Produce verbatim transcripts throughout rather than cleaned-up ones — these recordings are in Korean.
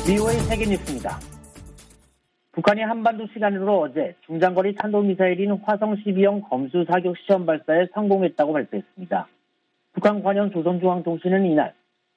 비오에이 세계뉴스입니다. 북한이 한반도 시간으로 어제 중장거리 탄도미사일인 화성 십이형 검수 사격 시험 발사에 성공했다고 발표했습니다. 북한 관영 조선중앙통신은 이날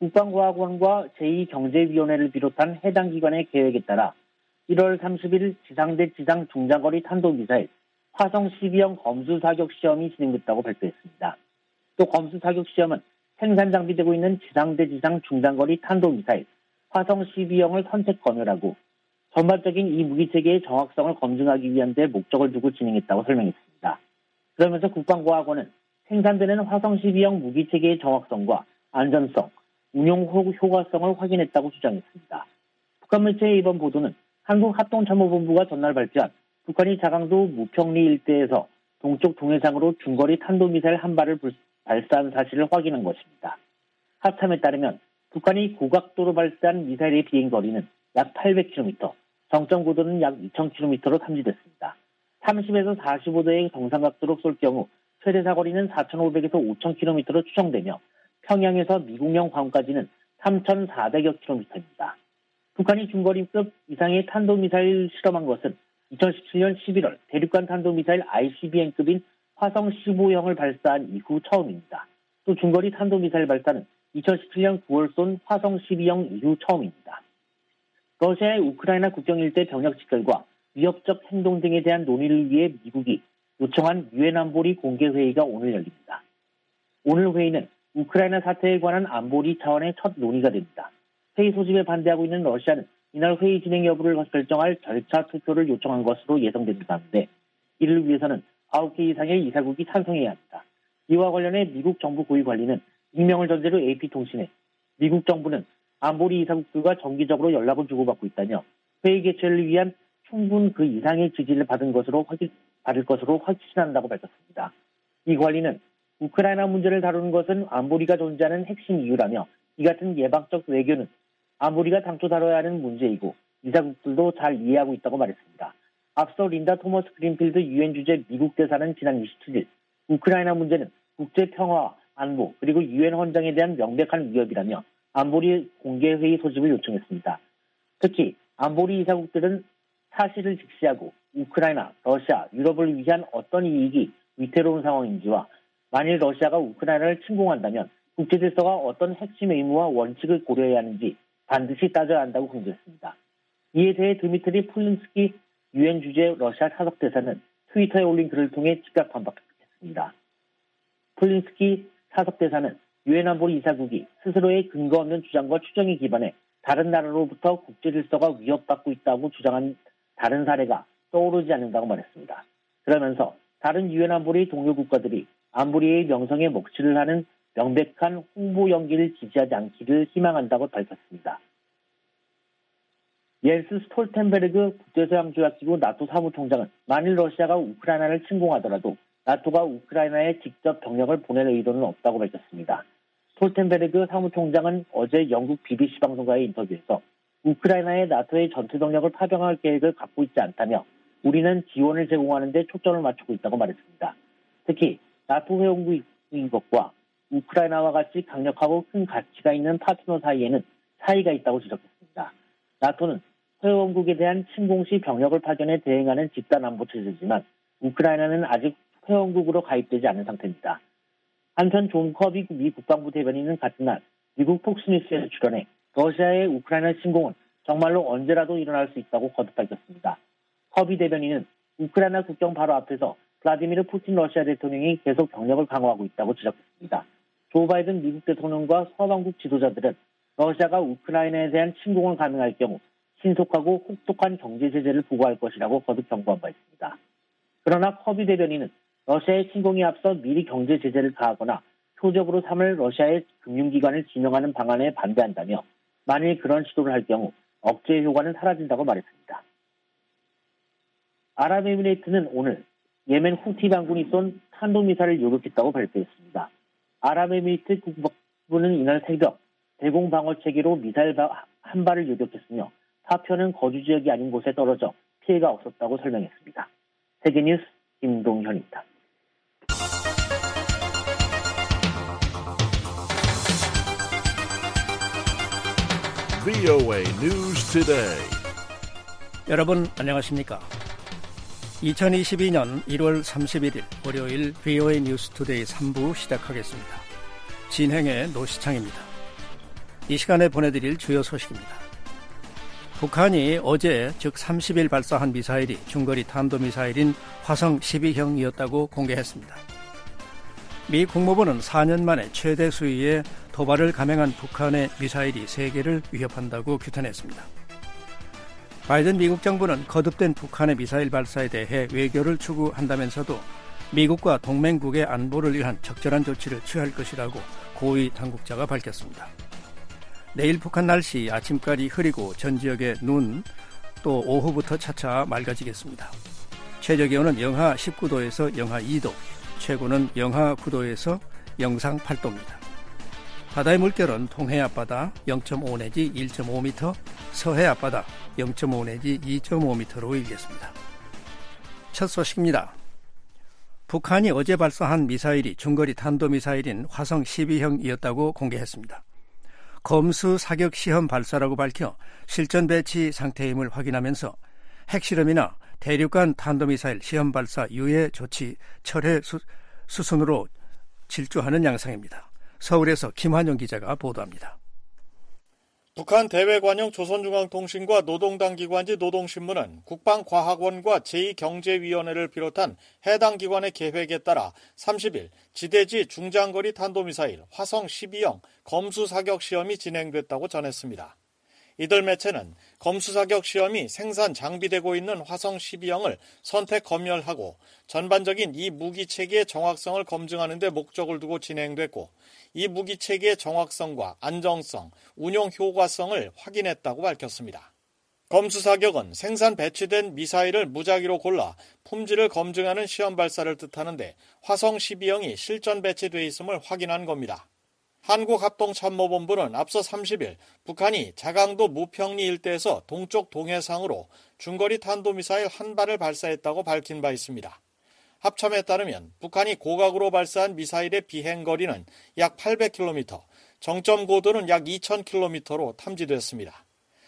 국방과학원과 제이 경제위원회를 비롯한 해당 기관의 계획에 따라 일월 삼십일 지상 대 지상 중장거리 탄도미사일 화성 십이형 검수 사격 시험이 진행됐다고 발표했습니다. 또 검수 사격 시험은 생산 장비되고 있는 지상 대 지상 중장거리 탄도미사일 화성 십이형을 선택 검열하고 전반적인 이 무기체계의 정확성을 검증하기 위한 데 목적을 두고 진행했다고 설명했습니다. 그러면서 국방과학원은 생산되는 화성 십이형 무기체계의 정확성과 안전성, 운용 효과성을 확인했다고 주장했습니다. 북한 매체의 이번 보도는 한국합동참모본부가 전날 발표한 북한이 자강도 무평리 일대에서 동쪽 동해상으로 중거리 탄도미사일 한 발을 발사한 사실을 확인한 것입니다. 합참에 따르면 북한이 고각도로 발사한 미사일의 비행거리는 약 팔백 킬로미터, 정점 고도는 약 이천 킬로미터로 탐지됐습니다. 삼십에서 사십오 도의 정상각도로 쏠 경우 최대 사거리는 사천오백에서 오천 킬로미터로 추정되며 평양에서 미국령 괌까지는 삼천사백여 킬로미터입니다. 북한이 중거리급 이상의 탄도미사일 실험한 것은 이천십칠년 십일월 대륙간 탄도미사일 아이씨비엠급인 화성 십오형을 발사한 이후 처음입니다. 또 중거리 탄도미사일 발사는 이천십칠년 구월 쏜 화성 십이형 이후 처음입니다. 러시아의 우크라이나 국경 일대 병력 직결과 위협적 행동 등에 대한 논의를 위해 미국이 요청한 유엔 안보리 공개회의가 오늘 열립니다. 오늘 회의는 우크라이나 사태에 관한 안보리 차원의 첫 논의가 됩니다. 회의 소집에 반대하고 있는 러시아는 이날 회의 진행 여부를 결정할 절차 투표를 요청한 것으로 예상되는 가운데 이를 위해서는 아홉 개 이상의 이사국이 찬성해야 합니다. 이와 관련해 미국 정부 고위 관리는 익명을 전제로 에이피통신에 미국 정부는 안보리 이사국들과 정기적으로 연락을 주고받고 있다며 회의 개최를 위한 충분 그 이상의 지지를 받은 것으로 확인, 받을 것으로 확신한다고 밝혔습니다. 이 관리는 우크라이나 문제를 다루는 것은 안보리가 존재하는 핵심 이유라며 이 같은 예방적 외교는 안보리가 당초 다뤄야 하는 문제이고 이사국들도 잘 이해하고 있다고 말했습니다. 앞서 린다 토머스 그린필드 유엔 주재 미국 대사는 지난 이십칠일 우크라이나 문제는 국제 평화와 안보 그리고 유엔 헌장에 대한 명백한 위협이라며 안보리 공개회의 소집을 요청했습니다. 특히 안보리 이사국들은 사실을 직시하고 우크라이나, 러시아, 유럽을 위한 어떤 이익이 위태로운 상황인지와 만일 러시아가 우크라이나를 침공한다면 국제질서가 어떤 핵심 의무와 원칙을 고려해야 하는지 반드시 따져야 한다고 강조했습니다. 이에 대해 드미트리 폴린스키 유엔 주재 러시아 사석대사는 트위터에 올린 글을 통해 즉각 반박했습니다. 폴린스키 사석대사는 유엔 안보리 이사국이 스스로의 근거 없는 주장과 추정에 기반해 다른 나라로부터 국제질서가 위협받고 있다고 주장한 다른 사례가 떠오르지 않는다고 말했습니다. 그러면서 다른 유엔 안보리 동료 국가들이 안보리의 명성에 먹칠을 하는 명백한 홍보 연기를 지지하지 않기를 희망한다고 밝혔습니다. 옌스 스톨텐베르그 국제서양조약기구 나토 사무총장은 만일 러시아가 우크라이나를 침공하더라도 나토가 우크라이나에 직접 병력을 보낼 의도는 없다고 밝혔습니다. 스톨텐베르그 사무총장은 어제 영국 비비씨 방송과의 인터뷰에서 우크라이나에 나토의 전투병력을 파병할 계획을 갖고 있지 않다며 우리는 지원을 제공하는 데 초점을 맞추고 있다고 말했습니다. 특히 나토 회원국인 것과 우크라이나와 같이 강력하고 큰 가치가 있는 파트너 사이에는 차이가 있다고 지적했습니다. 나토는 회원국에 대한 침공 시 병력을 파견해 대응하는 집단 안보 체제지만 우크라이나는 아직 회원국으로 가입되지 않은 상태입니다. 한편 존 커비 미 국방부 대변인은 같은 날 미국 폭스뉴스에 출연해 러시아의 우크라이나 침공은 정말로 언제라도 일어날 수 있다고 거듭 밝혔습니다. 커비 대변인은 우크라이나 국경 바로 앞에서 블라디미르 푸틴 러시아 대통령이 계속 병력을 강화하고 있다고 지적했습니다. 조 바이든 미국 대통령과 서방국 지도자들은 러시아가 우크라이나에 대한 침공을 감행할 경우 신속하고 혹독한 경제 제재를 부과할 것이라고 거듭 경고한 바 있습니다. 그러나 커비 대변인은 러시아의 침공에 앞서 미리 경제 제재를 가하거나 표적으로 삼을 러시아의 금융기관을 지명하는 방안에 반대한다며 만일 그런 시도를 할 경우 억제 효과는 사라진다고 말했습니다. 아랍에미레이트는 오늘 예멘 후티 반군이 쏜 탄도미사일을 요격했다고 발표했습니다. 아랍에미리트 국방부는 이날 새벽 대공방어체계로 미사일 한 발을 요격했으며 파편은 거주 지역이 아닌 곳에 떨어져 피해가 없었다고 설명했습니다. 세계뉴스 김동현입니다. 브이오에이 News Today. 여러분 안녕하십니까? 이천이십이년 일월 삼십일일 월요일 브이오에이 뉴스 투데이 삼 부 시작하겠습니다. 진행의 노시창입니다. 이 시간에 보내드릴 주요 소식입니다. 북한이 어제 즉 삼십일 발사한 미사일이 중거리 탄도미사일인 화성 십이형이었다고 공개했습니다. 미 국무부는 사 년 만에 최대 수위의 도발을 감행한 북한의 미사일이 세계를 위협한다고 규탄했습니다. 바이든 미국 정부는 거듭된 북한의 미사일 발사에 대해 외교를 추구한다면서도 미국과 동맹국의 안보를 위한 적절한 조치를 취할 것이라고 고위 당국자가 밝혔습니다. 내일 북한 날씨 아침까지 흐리고 전 지역에 눈, 또 오후부터 차차 맑아지겠습니다. 최저기온은 영하 십구 도에서 영하 이 도, 최고는 영하 구 도에서 영상 팔 도입니다. 바다의 물결은 동해 앞바다 영 점 오 내지 일 점 오 미터, 서해 앞바다 영 점 오 내지 이 점 오 미터로 일겠습니다. 첫 소식입니다. 북한이 어제 발사한 미사일이 중거리 탄도미사일인 화성 십이형이었다고 공개했습니다. 검수 사격 시험 발사라고 밝혀 실전 배치 상태임을 확인하면서 핵실험이나 대륙간 탄도미사일 시험 발사 유예 조치 철회 수, 수순으로 질주하는 양상입니다. 서울에서 김환영 기자가 보도합니다. 북한 대외관용 조선중앙통신과 노동당 기관지 노동신문은 국방과학원과 제이 경제위원회를 비롯한 해당 기관의 계획에 따라 삼십일 지대지 중장거리 탄도미사일 화성 십이형 검수사격 시험이 진행됐다고 전했습니다. 이들 매체는 검수사격 시험이 생산 장비되고 있는 화성 십이형을 선택 검열하고 전반적인 이 무기체계의 정확성을 검증하는 데 목적을 두고 진행됐고 이 무기체계의 정확성과 안정성, 운용 효과성을 확인했다고 밝혔습니다. 검수사격은 생산 배치된 미사일을 무작위로 골라 품질을 검증하는 시험 발사를 뜻하는데 화성 십이형이 실전 배치돼 있음을 확인한 겁니다. 한국합동참모본부는 앞서 삼십일 북한이 자강도 무평리 일대에서 동쪽 동해상으로 중거리 탄도미사일 한 발을 발사했다고 밝힌 바 있습니다. 합참에 따르면 북한이 고각으로 발사한 미사일의 비행거리는 약 팔백 킬로미터, 정점 고도는 약 이천 킬로미터로 탐지됐습니다.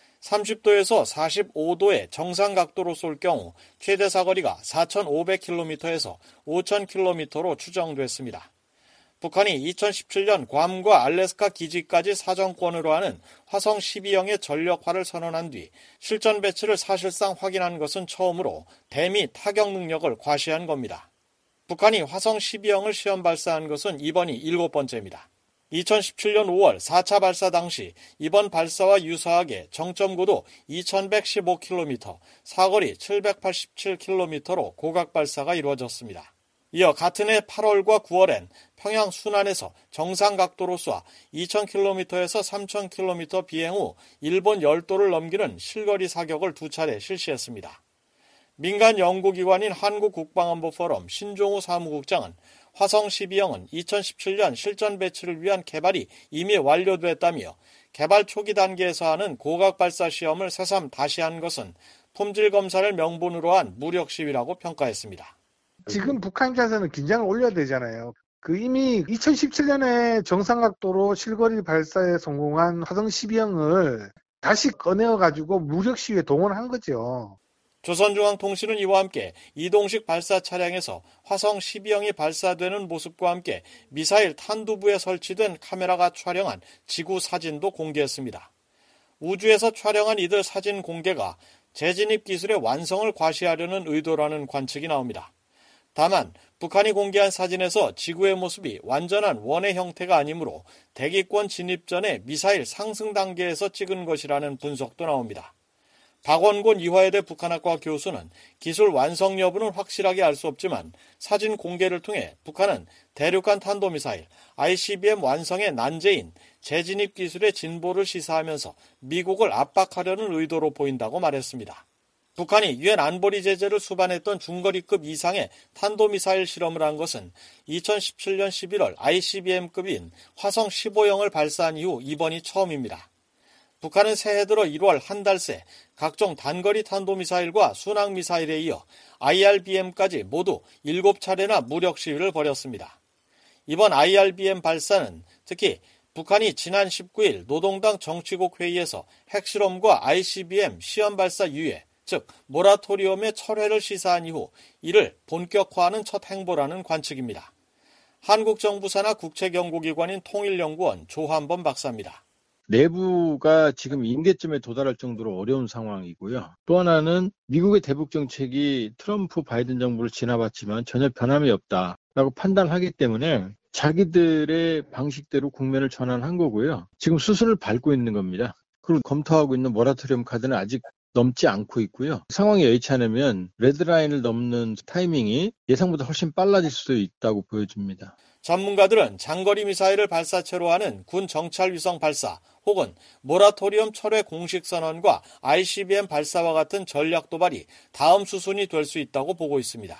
삼십 도에서 사십오 도의 정상 각도로 쏠 경우 최대 사거리가 사천오백 킬로미터에서 오천 킬로미터로 추정됐습니다. 북한이 이천십칠년 괌과 알래스카 기지까지 사정권으로 하는 화성 십이형의 전력화를 선언한 뒤 실전 배치를 사실상 확인한 것은 처음으로 대미 타격 능력을 과시한 겁니다. 북한이 화성 십이형을 시험 발사한 것은 이번이 일곱 번째입니다. 이천십칠년 오월 사 차 발사 당시 이번 발사와 유사하게 정점고도 이천백십오 킬로미터, 사거리 칠백팔십칠 킬로미터로 고각 발사가 이루어졌습니다. 이어 같은 해 팔월과 구월엔 평양 순안에서 정상 각도로 쏴 이천 킬로미터에서 삼천 킬로미터 비행 후 일본 열도를 넘기는 실거리 사격을 두 차례 실시했습니다. 민간 연구기관인 한국국방안보포럼 신종우 사무국장은 화성 십이형은 이천십칠년 실전 배치를 위한 개발이 이미 완료됐다며 개발 초기 단계에서 하는 고각 발사 시험을 새삼 다시 한 것은 품질 검사를 명분으로 한 무력 시위라고 평가했습니다. 지금 북한 입장에서는 긴장을 올려야 되잖아요. 그 이미 이천십칠년에 정상각도로 실거리 발사에 성공한 화성 십이형을 다시 꺼내어가지고 무력 시위에 동원한 거죠. 조선중앙통신은 이와 함께 이동식 발사 차량에서 화성 십이형이 발사되는 모습과 함께 미사일 탄두부에 설치된 카메라가 촬영한 지구 사진도 공개했습니다. 우주에서 촬영한 이들 사진 공개가 재진입 기술의 완성을 과시하려는 의도라는 관측이 나옵니다. 다만 북한이 공개한 사진에서 지구의 모습이 완전한 원의 형태가 아니므로 대기권 진입 전에 미사일 상승 단계에서 찍은 것이라는 분석도 나옵니다. 박원곤 이화여대 북한학과 교수는 기술 완성 여부는 확실하게 알 수 없지만 사진 공개를 통해 북한은 대륙간 탄도미사일 아이씨비엠 완성의 난제인 재진입 기술의 진보를 시사하면서 미국을 압박하려는 의도로 보인다고 말했습니다. 북한이 유엔 안보리 제재를 수반했던 중거리급 이상의 탄도미사일 실험을 한 것은 이천십칠년 십일월 아이씨비엠급인 화성 십오형을 발사한 이후 이번이 처음입니다. 북한은 새해 들어 일월 한 달 새 각종 단거리 탄도미사일과 순항미사일에 이어 아이알비엠까지 모두 일곱 차례나 무력 시위를 벌였습니다. 이번 아이알비엠 발사는 특히 북한이 지난 십구 일 노동당 정치국 회의에서 핵실험과 아이씨비엠 시험 발사 유예, 즉 모라토리엄의 철회를 시사한 이후 이를 본격화하는 첫 행보라는 관측입니다. 한국 정부 산하 국책연구기관인 통일연구원 조한범 박사입니다. 내부가 지금 임계점에 도달할 정도로 어려운 상황이고요. 또 하나는 미국의 대북 정책이 트럼프 바이든 정부를 지나봤지만 전혀 변함이 없다라고 판단하기 때문에 자기들의 방식대로 국면을 전환한 거고요. 지금 수순을 밟고 있는 겁니다. 그리고 검토하고 있는 모라토리엄 카드는 아직 넘지 않고 있고요. 상황이 여의치 않으면 레드라인을 넘는 타이밍이 예상보다 훨씬 빨라질 수도 있다고 보여집니다. 전문가들은 장거리 미사일을 발사체로 하는 군 정찰 위성 발사 혹은 모라토리엄 철회 공식 선언과 아이씨비엠 발사와 같은 전략 도발이 다음 수순이 될 수 있다고 보고 있습니다.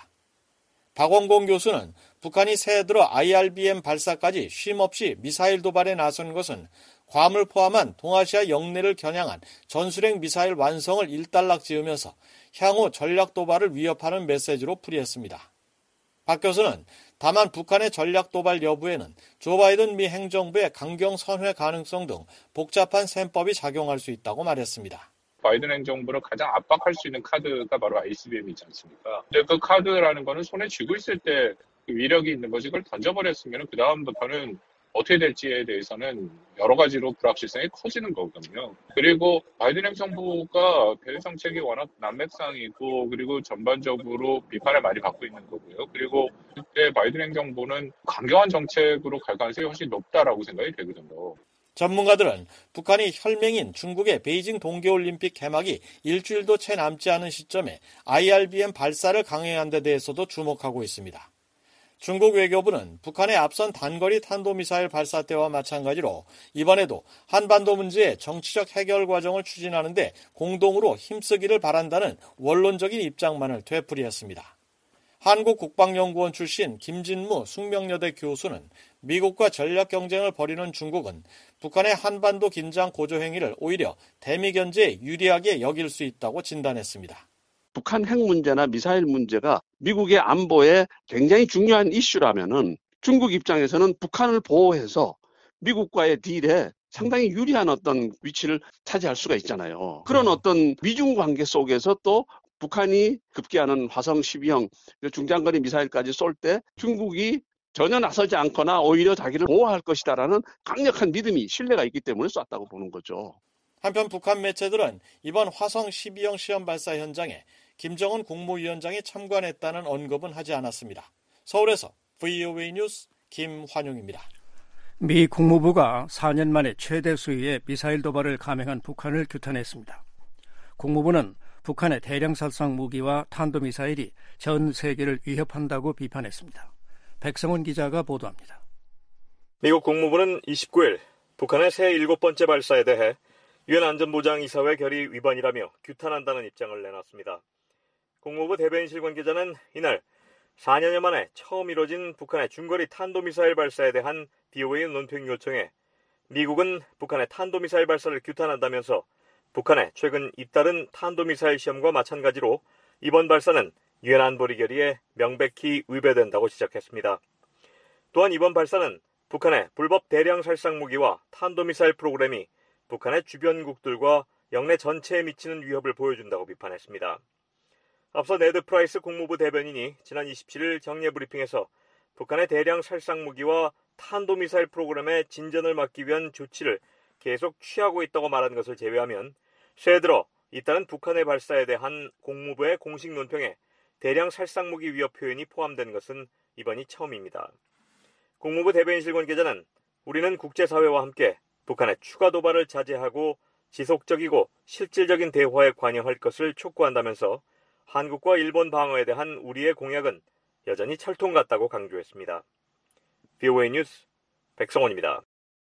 박원공 교수는 북한이 새해 들어 아이알비엠 발사까지 쉼없이 미사일 도발에 나선 것은 괌을 포함한 동아시아 영내를 겨냥한 전술핵 미사일 완성을 일단락 지으면서 향후 전략 도발을 위협하는 메시지로 풀이했습니다. 박 교수는 다만 북한의 전략 도발 여부에는 조 바이든 미 행정부의 강경 선회 가능성 등 복잡한 셈법이 작용할 수 있다고 말했습니다. 바이든 행정부를 가장 압박할 수 있는 카드가 바로 아이씨비엠이지 않습니까? 근데 그 카드라는 거는 손에 쥐고 있을 때 그 위력이 있는 거지, 그걸 던져버렸으면 그 다음부터는 어떻게 될지에 대해서는 여러 가지로 불확실성이 커지는 거거든요. 그리고 바이든 행정부가 배후 정책이 워낙 난맥상이고 그리고 전반적으로 비판을 많이 받고 있는 거고요. 그리고 그때 바이든 행정부는 강경한 정책으로 갈 가능성이 훨씬 높다라고 생각이 되거든요. 전문가들은 북한이 혈맹인 중국의 베이징 동계올림픽 개막이 일주일도 채 남지 않은 시점에 아이알비엠 발사를 강행한 데 대해서도 주목하고 있습니다. 중국 외교부는 북한의 앞선 단거리 탄도미사일 발사 때와 마찬가지로 이번에도 한반도 문제의 정치적 해결 과정을 추진하는 데 공동으로 힘쓰기를 바란다는 원론적인 입장만을 되풀이했습니다. 한국국방연구원 출신 김진무 숙명여대 교수는 미국과 전략 경쟁을 벌이는 중국은 북한의 한반도 긴장 고조 행위를 오히려 대미 견제에 유리하게 여길 수 있다고 진단했습니다. 북한 핵 문제나 미사일 문제가 미국의 안보에 굉장히 중요한 이슈라면은 중국 입장에서는 북한을 보호해서 미국과의 딜에 상당히 유리한 어떤 위치를 차지할 수가 있잖아요. 그런 어떤 미중 관계 속에서 또 북한이 급기야는 화성 십이형 중장거리 미사일까지 쏠 때 중국이 전혀 나서지 않거나 오히려 자기를 보호할 것이다라는 강력한 믿음이, 신뢰가 있기 때문에 쐈다고 보는 거죠. 한편 북한 매체들은 이번 화성 십이형 시험 발사 현장에 김정은 국무위원장이 참관했다는 언급은 하지 않았습니다. 서울에서 브이오에이 뉴스 김환용입니다. 미 국무부가 사 년 만에 최대 수위의 미사일 도발을 감행한 북한을 규탄했습니다. 국무부는 북한의 대량 살상 무기와 탄도미사일이 전 세계를 위협한다고 비판했습니다. 백성원 기자가 보도합니다. 미국 국무부는 이십구 일 북한의 새 일곱 번째 발사에 대해 유엔 안전보장이사회 결의 위반이라며 규탄한다는 입장을 내놨습니다. 국무부 대변인실 관계자는 이날 사 년여 만에 처음 이뤄진 북한의 중거리 탄도미사일 발사에 대한 비오에이 논평 요청에 미국은 북한의 탄도미사일 발사를 규탄한다면서 북한의 최근 잇따른 탄도미사일 시험과 마찬가지로 이번 발사는 유엔 안보리 결의에 명백히 위배된다고 지적했습니다. 또한 이번 발사는 북한의 불법 대량 살상 무기와 탄도미사일 프로그램이 북한의 주변국들과 영내 전체에 미치는 위협을 보여준다고 비판했습니다. 앞서 네드 프라이스 국무부 대변인이 지난 이십칠 일 정례 브리핑에서 북한의 대량 살상 무기와 탄도미사일 프로그램의 진전을 막기 위한 조치를 계속 취하고 있다고 말한 것을 제외하면 새해 들어 잇따른 북한의 발사에 대한 국무부의 공식 논평에 대량 살상 무기 위협 표현이 포함된 것은 이번이 처음입니다. 국무부 대변인실 관계자는 우리는 국제사회와 함께 북한의 추가 도발을 자제하고 지속적이고 실질적인 대화에 관여할 것을 촉구한다면서 한국과 일본 방어에 대한 우리의 공약은 여전히 철통 같다고 강조했습니다. 브이오에이 뉴스 백성원입니다.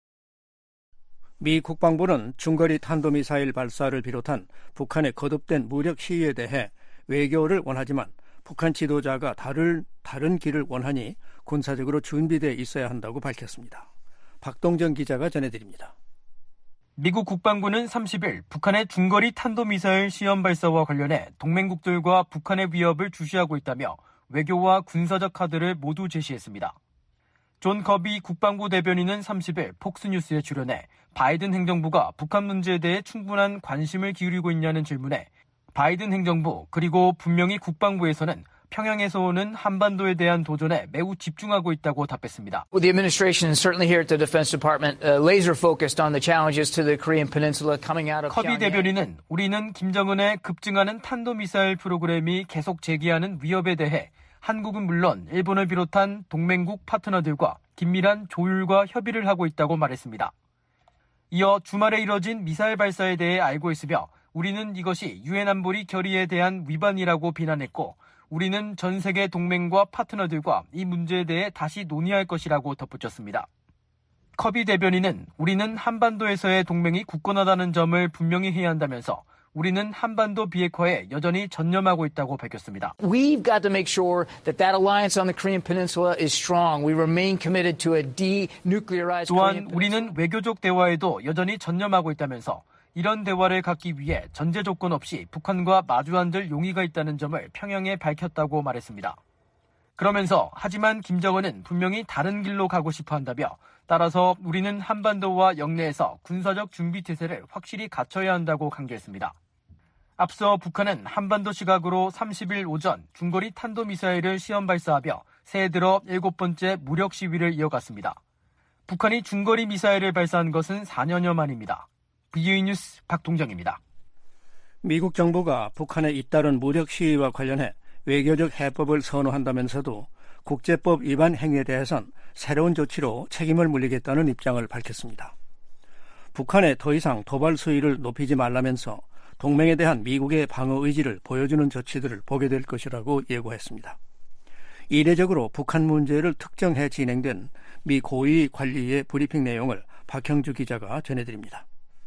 미 국방부는 중거리 탄도미사일 발사를 비롯한 북한의 거듭된 무력 시위에 대해 외교를 원하지만 북한 지도자가 다른, 다른 길을 원하니 군사적으로 준비되어 있어야 한다고 밝혔습니다. 박동정 기자가 전해드립니다. 미국 국방부는 삼십 일 북한의 중거리 탄도미사일 시험 발사와 관련해 동맹국들과 북한의 위협을 주시하고 있다며 외교와 군사적 카드를 모두 제시했습니다. 존 커비 국방부 대변인은 삼십일 폭스뉴스에 출연해 바이든 행정부가 북한 문제에 대해 충분한 관심을 기울이고 있냐는 질문에 바이든 행정부 그리고 분명히 국방부에서는 평양에서 오는 한반도에 대한 도전에 매우 집중하고 있다고 답했습니다. The administration is certainly here at the Defense Department uh, laser focused on the challenges to the Korean Peninsula coming out of 커비 Pyongyang. 대변인은 우리는 김정은의 급증하는 탄도미사일 프로그램이 계속 제기하는 위협에 대해 한국은 물론 일본을 비롯한 동맹국 파트너들과 긴밀한 조율과 협의를 하고 있다고 말했습니다. 이어 주말에 이뤄진 미사일 발사에 대해 알고 있으며 우리는 이것이 유엔 안보리 결의에 대한 위반이라고 비난했고 우리는 전 세계 동맹과 파트너들과 이 문제에 대해 다시 논의할 것이라고 덧붙였습니다. 커비 대변인은 우리는 한반도에서의 동맹이 굳건하다는 점을 분명히 해야 한다면서 우리는 한반도 비핵화에 여전히 전념하고 있다고 밝혔습니다. We've got to make sure that that alliance on the Korean Peninsula is strong. We remain committed to a denuclearized Korean 또한 우리는 외교적 대화에도 여전히 전념하고 있다면서 이런 대화를 갖기 위해 전제 조건 없이 북한과 마주 앉을 용의가 있다는 점을 평양에 밝혔다고 말했습니다. 그러면서 하지만 김정은은 분명히 다른 길로 가고 싶어 한다며 따라서 우리는 한반도와 영내에서 군사적 준비태세를 확실히 갖춰야 한다고 강조했습니다. 앞서 북한은 한반도 시각으로 삼십일 오전 중거리 탄도미사일을 시험 발사하며 새해 들어 일곱 번째 무력 시위를 이어갔습니다. 북한이 중거리 미사일을 발사한 것은 사 년여 만입니다. 비오이 뉴스 박동정입니다. 미국 정부가 북한의 잇따른 무력 시위와 관련해 외교적 해법을 선호한다면서도 국제법 위반 행위에 대해선 새로운 조치로 책임을 물리겠다는 입장을 밝혔습니다. 북한에 더 이상 도발 수위를 높이지 말라면서 동맹에 대한 미국의 방어 의지를 보여주는 조치들을 보게 될 것이라고 예고했습니다. 이례적으로 북한 문제를 특정해 진행된 미 고위 관리의 브리핑 내용을 박형주 기자가 전해드립니다.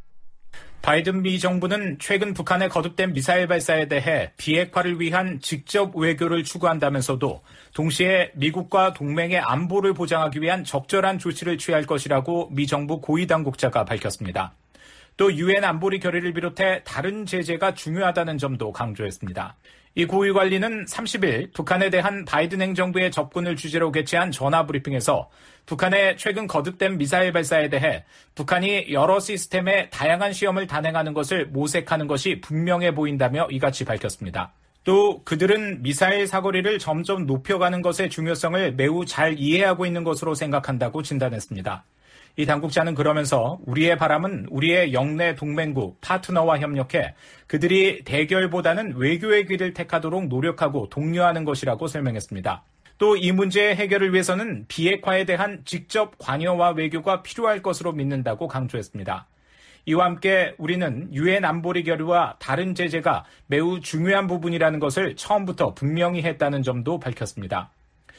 바이든 미 정부는 최근 북한의 거듭된 미사일 발사에 대해 비핵화를 위한 직접 외교를 추구한다면서도 동시에 미국과 동맹의 안보를 보장하기 위한 적절한 조치를 취할 것이라고 미 정부 고위 당국자가 밝혔습니다. 또 유엔 안보리 결의를 비롯해 다른 제재가 중요하다는 점도 강조했습니다. 이 고위 관리는 삼십일 북한에 대한 바이든 행정부의 접근을 주제로 개최한 전화 브리핑에서 북한의 최근 거듭된 미사일 발사에 대해 북한이 여러 시스템의 다양한 시험을 단행하는 것을 모색하는 것이 분명해 보인다며 이같이 밝혔습니다. 또 그들은 미사일 사거리를 점점 높여가는 것의 중요성을 매우 잘 이해하고 있는 것으로 생각한다고 진단했습니다. 이 당국자는 그러면서 우리의 바람은 우리의 영내 동맹국, 파트너와 협력해 그들이 대결보다는 외교의 길을 택하도록 노력하고 독려하는 것이라고 설명했습니다. 또 이 문제의 해결을 위해서는 비핵화에 대한 직접 관여와 외교가 필요할 것으로 믿는다고 강조했습니다. 이와 함께 우리는 유엔 안보리 결의와 다른 제재가 매우 중요한 부분이라는 것을 처음부터 분명히 했다는 점도 밝혔습니다.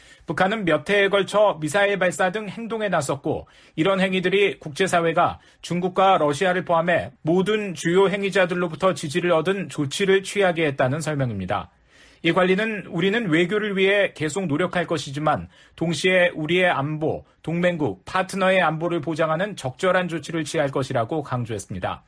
북한은 몇 해에 걸쳐 미사일 발사 등 행동에 나섰고 이런 행위들이 국제사회가 중국과 러시아를 포함해 모든 주요 행위자들로부터 지지를 얻은 조치를 취하게 했다는 설명입니다. 이 관리는 우리는 외교를 위해 계속 노력할 것이지만 동시에 우리의 안보, 동맹국, 파트너의 안보를 보장하는 적절한 조치를 취할 것이라고 강조했습니다.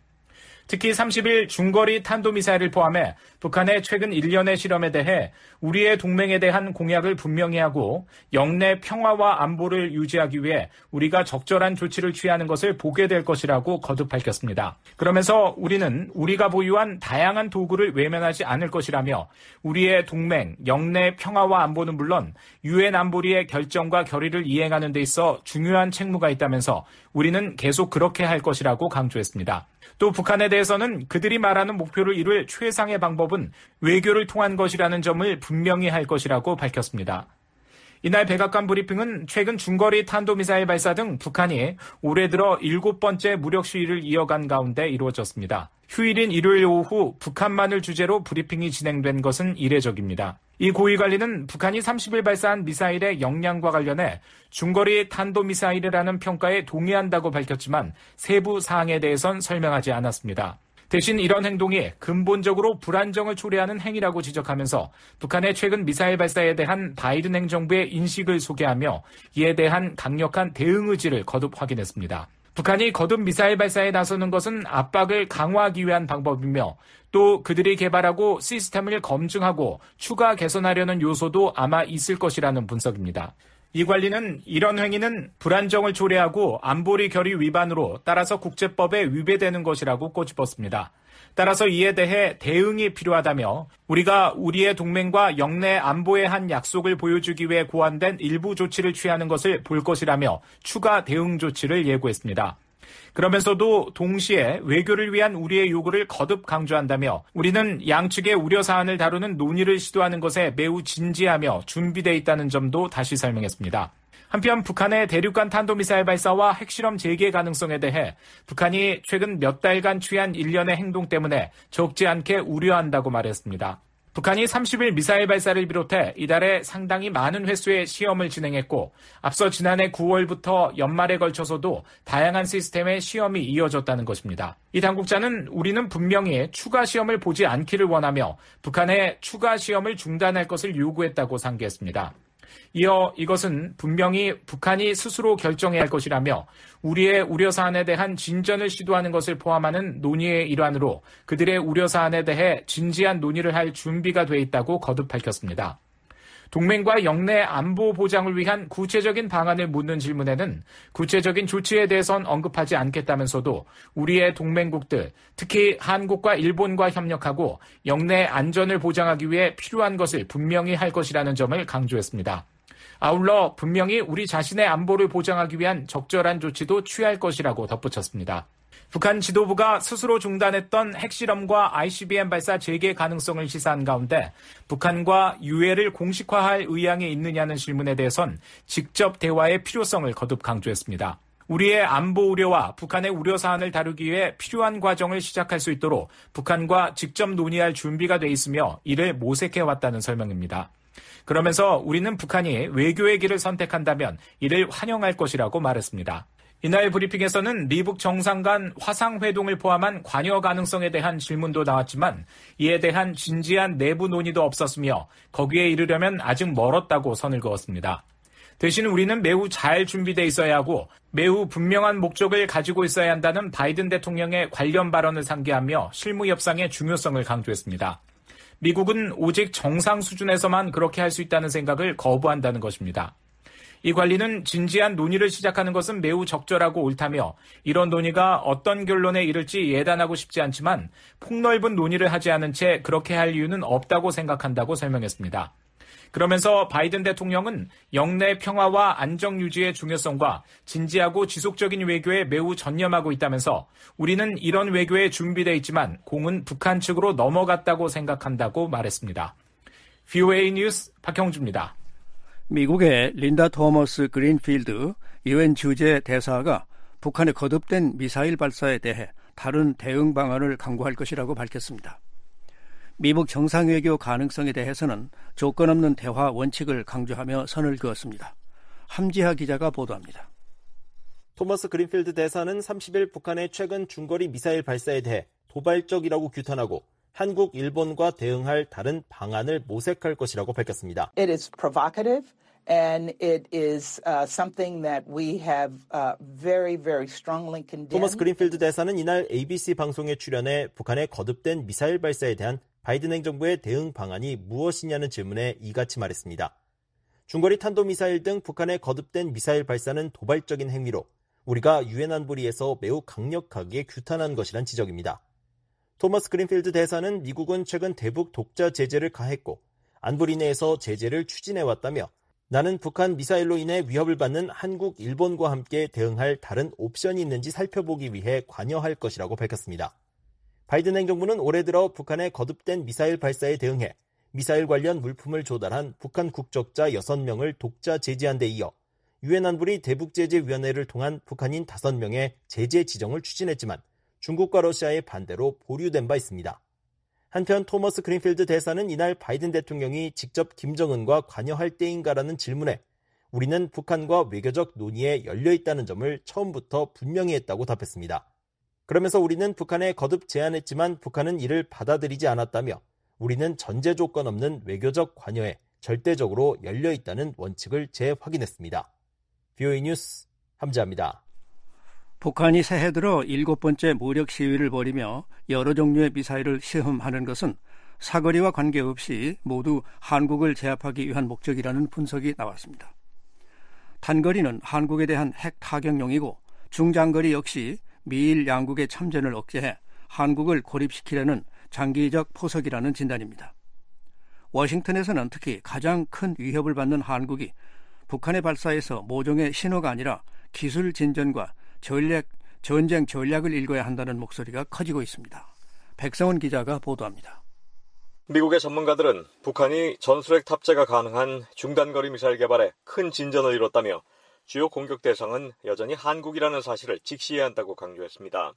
특히 삼십일 중거리 탄도미사일을 포함해 북한의 최근 일련의 실험에 대해 우리의 동맹에 대한 공약을 분명히 하고 영내 평화와 안보를 유지하기 위해 우리가 적절한 조치를 취하는 것을 보게 될 것이라고 거듭 밝혔습니다. 그러면서 우리는 우리가 보유한 다양한 도구를 외면하지 않을 것이라며 우리의 동맹, 영내 평화와 안보는 물론 유엔 안보리의 결정과 결의를 이행하는 데 있어 중요한 책무가 있다면서 우리는 계속 그렇게 할 것이라고 강조했습니다. 또 북한에 대해서는 그들이 말하는 목표를 이룰 최상의 방법은 외교를 통한 것이라는 점을 분명히 할 것이라고 밝혔습니다. 이날 백악관 브리핑은 최근 중거리 탄도미사일 발사 등 북한이 올해 들어 일곱 번째 무력 시위를 이어간 가운데 이루어졌습니다. 휴일인 일요일 오후 북한만을 주제로 브리핑이 진행된 것은 이례적입니다. 이 고위 관리는 북한이 삼십일 발사한 미사일의 역량과 관련해 중거리 탄도미사일이라는 평가에 동의한다고 밝혔지만 세부 사항에 대해선 설명하지 않았습니다. 대신 이런 행동이 근본적으로 불안정을 초래하는 행위라고 지적하면서 북한의 최근 미사일 발사에 대한 바이든 행정부의 인식을 소개하며 이에 대한 강력한 대응 의지를 거듭 확인했습니다. 북한이 거듭 미사일 발사에 나서는 것은 압박을 강화하기 위한 방법이며 또 그들이 개발하고 시스템을 검증하고 추가 개선하려는 요소도 아마 있을 것이라는 분석입니다. 이 관리는 이런 행위는 불안정을 초래하고 안보리 결의 위반으로 따라서 국제법에 위배되는 것이라고 꼬집었습니다. 따라서 이에 대해 대응이 필요하다며 우리가 우리의 동맹과 영내 안보의 한 약속을 보여주기 위해 고안된 일부 조치를 취하는 것을 볼 것이라며 추가 대응 조치를 예고했습니다. 그러면서도 동시에 외교를 위한 우리의 요구를 거듭 강조한다며 우리는 양측의 우려사안을 다루는 논의를 시도하는 것에 매우 진지하며 준비되어 있다는 점도 다시 설명했습니다. 한편 북한의 대륙간 탄도미사일 발사와 핵실험 재개 가능성에 대해 북한이 최근 몇 달간 취한 일련의 행동 때문에 적지 않게 우려한다고 말했습니다. 북한이 삼십 일 미사일 발사를 비롯해 이달에 상당히 많은 횟수의 시험을 진행했고 앞서 지난해 구월부터 연말에 걸쳐서도 다양한 시스템의 시험이 이어졌다는 것입니다. 이 당국자는 우리는 분명히 추가 시험을 보지 않기를 원하며 북한의 추가 시험을 중단할 것을 요구했다고 상기했습니다. 이어 이것은 분명히 북한이 스스로 결정해야 할 것이라며 우리의 우려사안에 대한 진전을 시도하는 것을 포함하는 논의의 일환으로 그들의 우려사안에 대해 진지한 논의를 할 준비가 돼 있다고 거듭 밝혔습니다. 동맹과 영내 안보 보장을 위한 구체적인 방안을 묻는 질문에는 구체적인 조치에 대해선 언급하지 않겠다면서도 우리의 동맹국들, 특히 한국과 일본과 협력하고 영내 안전을 보장하기 위해 필요한 것을 분명히 할 것이라는 점을 강조했습니다. 아울러 분명히 우리 자신의 안보를 보장하기 위한 적절한 조치도 취할 것이라고 덧붙였습니다. 북한 지도부가 스스로 중단했던 핵실험과 아이씨비엠 발사 재개 가능성을 시사한 가운데 북한과 유해를 공식화할 의향이 있느냐는 질문에 대해선 직접 대화의 필요성을 거듭 강조했습니다. 우리의 안보 우려와 북한의 우려 사안을 다루기 위해 필요한 과정을 시작할 수 있도록 북한과 직접 논의할 준비가 돼 있으며 이를 모색해왔다는 설명입니다. 그러면서 우리는 북한이 외교의 길을 선택한다면 이를 환영할 것이라고 말했습니다. 이날 브리핑에서는 미북 정상 간 화상회동을 포함한 관여 가능성에 대한 질문도 나왔지만 이에 대한 진지한 내부 논의도 없었으며 거기에 이르려면 아직 멀었다고 선을 그었습니다. 대신 우리는 매우 잘 준비돼 있어야 하고 매우 분명한 목적을 가지고 있어야 한다는 바이든 대통령의 관련 발언을 상기하며 실무 협상의 중요성을 강조했습니다. 미국은 오직 정상 수준에서만 그렇게 할 수 있다는 생각을 거부한다는 것입니다. 이 관리는 진지한 논의를 시작하는 것은 매우 적절하고 옳다며 이런 논의가 어떤 결론에 이를지 예단하고 싶지 않지만 폭넓은 논의를 하지 않은 채 그렇게 할 이유는 없다고 생각한다고 설명했습니다. 그러면서 바이든 대통령은 영내 평화와 안정 유지의 중요성과 진지하고 지속적인 외교에 매우 전념하고 있다면서 우리는 이런 외교에 준비되어 있지만 공은 북한 측으로 넘어갔다고 생각한다고 말했습니다. 브이오에이 뉴스 박형주입니다. 미국의 린다 토머스 그린필드 유엔 주재 대사가 북한의 거듭된 미사일 발사에 대해 다른 대응 방안을 강구할 것이라고 밝혔습니다. 미북 정상외교 가능성에 대해서는 조건 없는 대화 원칙을 강조하며 선을 그었습니다. 함지하 기자가 보도합니다. 토머스 그린필드 대사는 삼십 일 북한의 최근 중거리 미사일 발사에 대해 도발적이라고 규탄하고 한국, 일본과 대응할 다른 방안을 모색할 것이라고 밝혔습니다. It is provocative and it is uh, something that we have uh, very, very strongly condemned. 토머스 그린필드 대사는 이날 에이비씨 방송에 출연해 북한의 거듭된 미사일 발사에 대한 바이든 행정부의 대응 방안이 무엇이냐는 질문에 이같이 말했습니다. 중거리 탄도미사일 등 북한의 거듭된 미사일 발사는 도발적인 행위로 우리가 유엔 안보리에서 매우 강력하게 규탄한 것이란 지적입니다. 토머스 그린필드 대사는 미국은 최근 대북 독자 제재를 가했고 안보리 내에서 제재를 추진해왔다며 나는 북한 미사일로 인해 위협을 받는 한국, 일본과 함께 대응할 다른 옵션이 있는지 살펴보기 위해 관여할 것이라고 밝혔습니다. 바이든 행정부는 올해 들어 북한의 거듭된 미사일 발사에 대응해 미사일 관련 물품을 조달한 북한 국적자 여섯 명을 독자 제재한 데 이어 유엔 안보리 대북제재위원회를 통한 북한인 다섯 명의 제재 지정을 추진했지만 중국과 러시아의 반대로 보류된 바 있습니다. 한편 토머스 그린필드 대사는 이날 바이든 대통령이 직접 김정은과 관여할 때인가라는 질문에 우리는 북한과 외교적 논의에 열려있다는 점을 처음부터 분명히 했다고 답했습니다. 그러면서 우리는 북한에 거듭 제안했지만 북한은 이를 받아들이지 않았다며 우리는 전제 조건 없는 외교적 관여에 절대적으로 열려있다는 원칙을 재확인했습니다. 브이오에이 뉴스 함지아입니다. 북한이 새해 들어 일곱 번째 무력 시위를 벌이며 여러 종류의 미사일을 시험하는 것은 사거리와 관계없이 모두 한국을 제압하기 위한 목적이라는 분석이 나왔습니다. 단거리는 한국에 대한 핵 타격용이고 중장거리 역시 미일 양국의 참전을 억제해 한국을 고립시키려는 장기적 포석이라는 진단입니다. 워싱턴에서는 특히 가장 큰 위협을 받는 한국이 북한의 발사에서 모종의 신호가 아니라 기술 진전과 전략, 전쟁 전략을 읽어야 한다는 목소리가 커지고 있습니다. 백성원 기자가 보도합니다. 미국의 전문가들은 북한이 전술핵 탑재가 가능한 중단거리 미사일 개발에 큰 진전을 이뤘다며 주요 공격 대상은 여전히 한국이라는 사실을 직시해야 한다고 강조했습니다.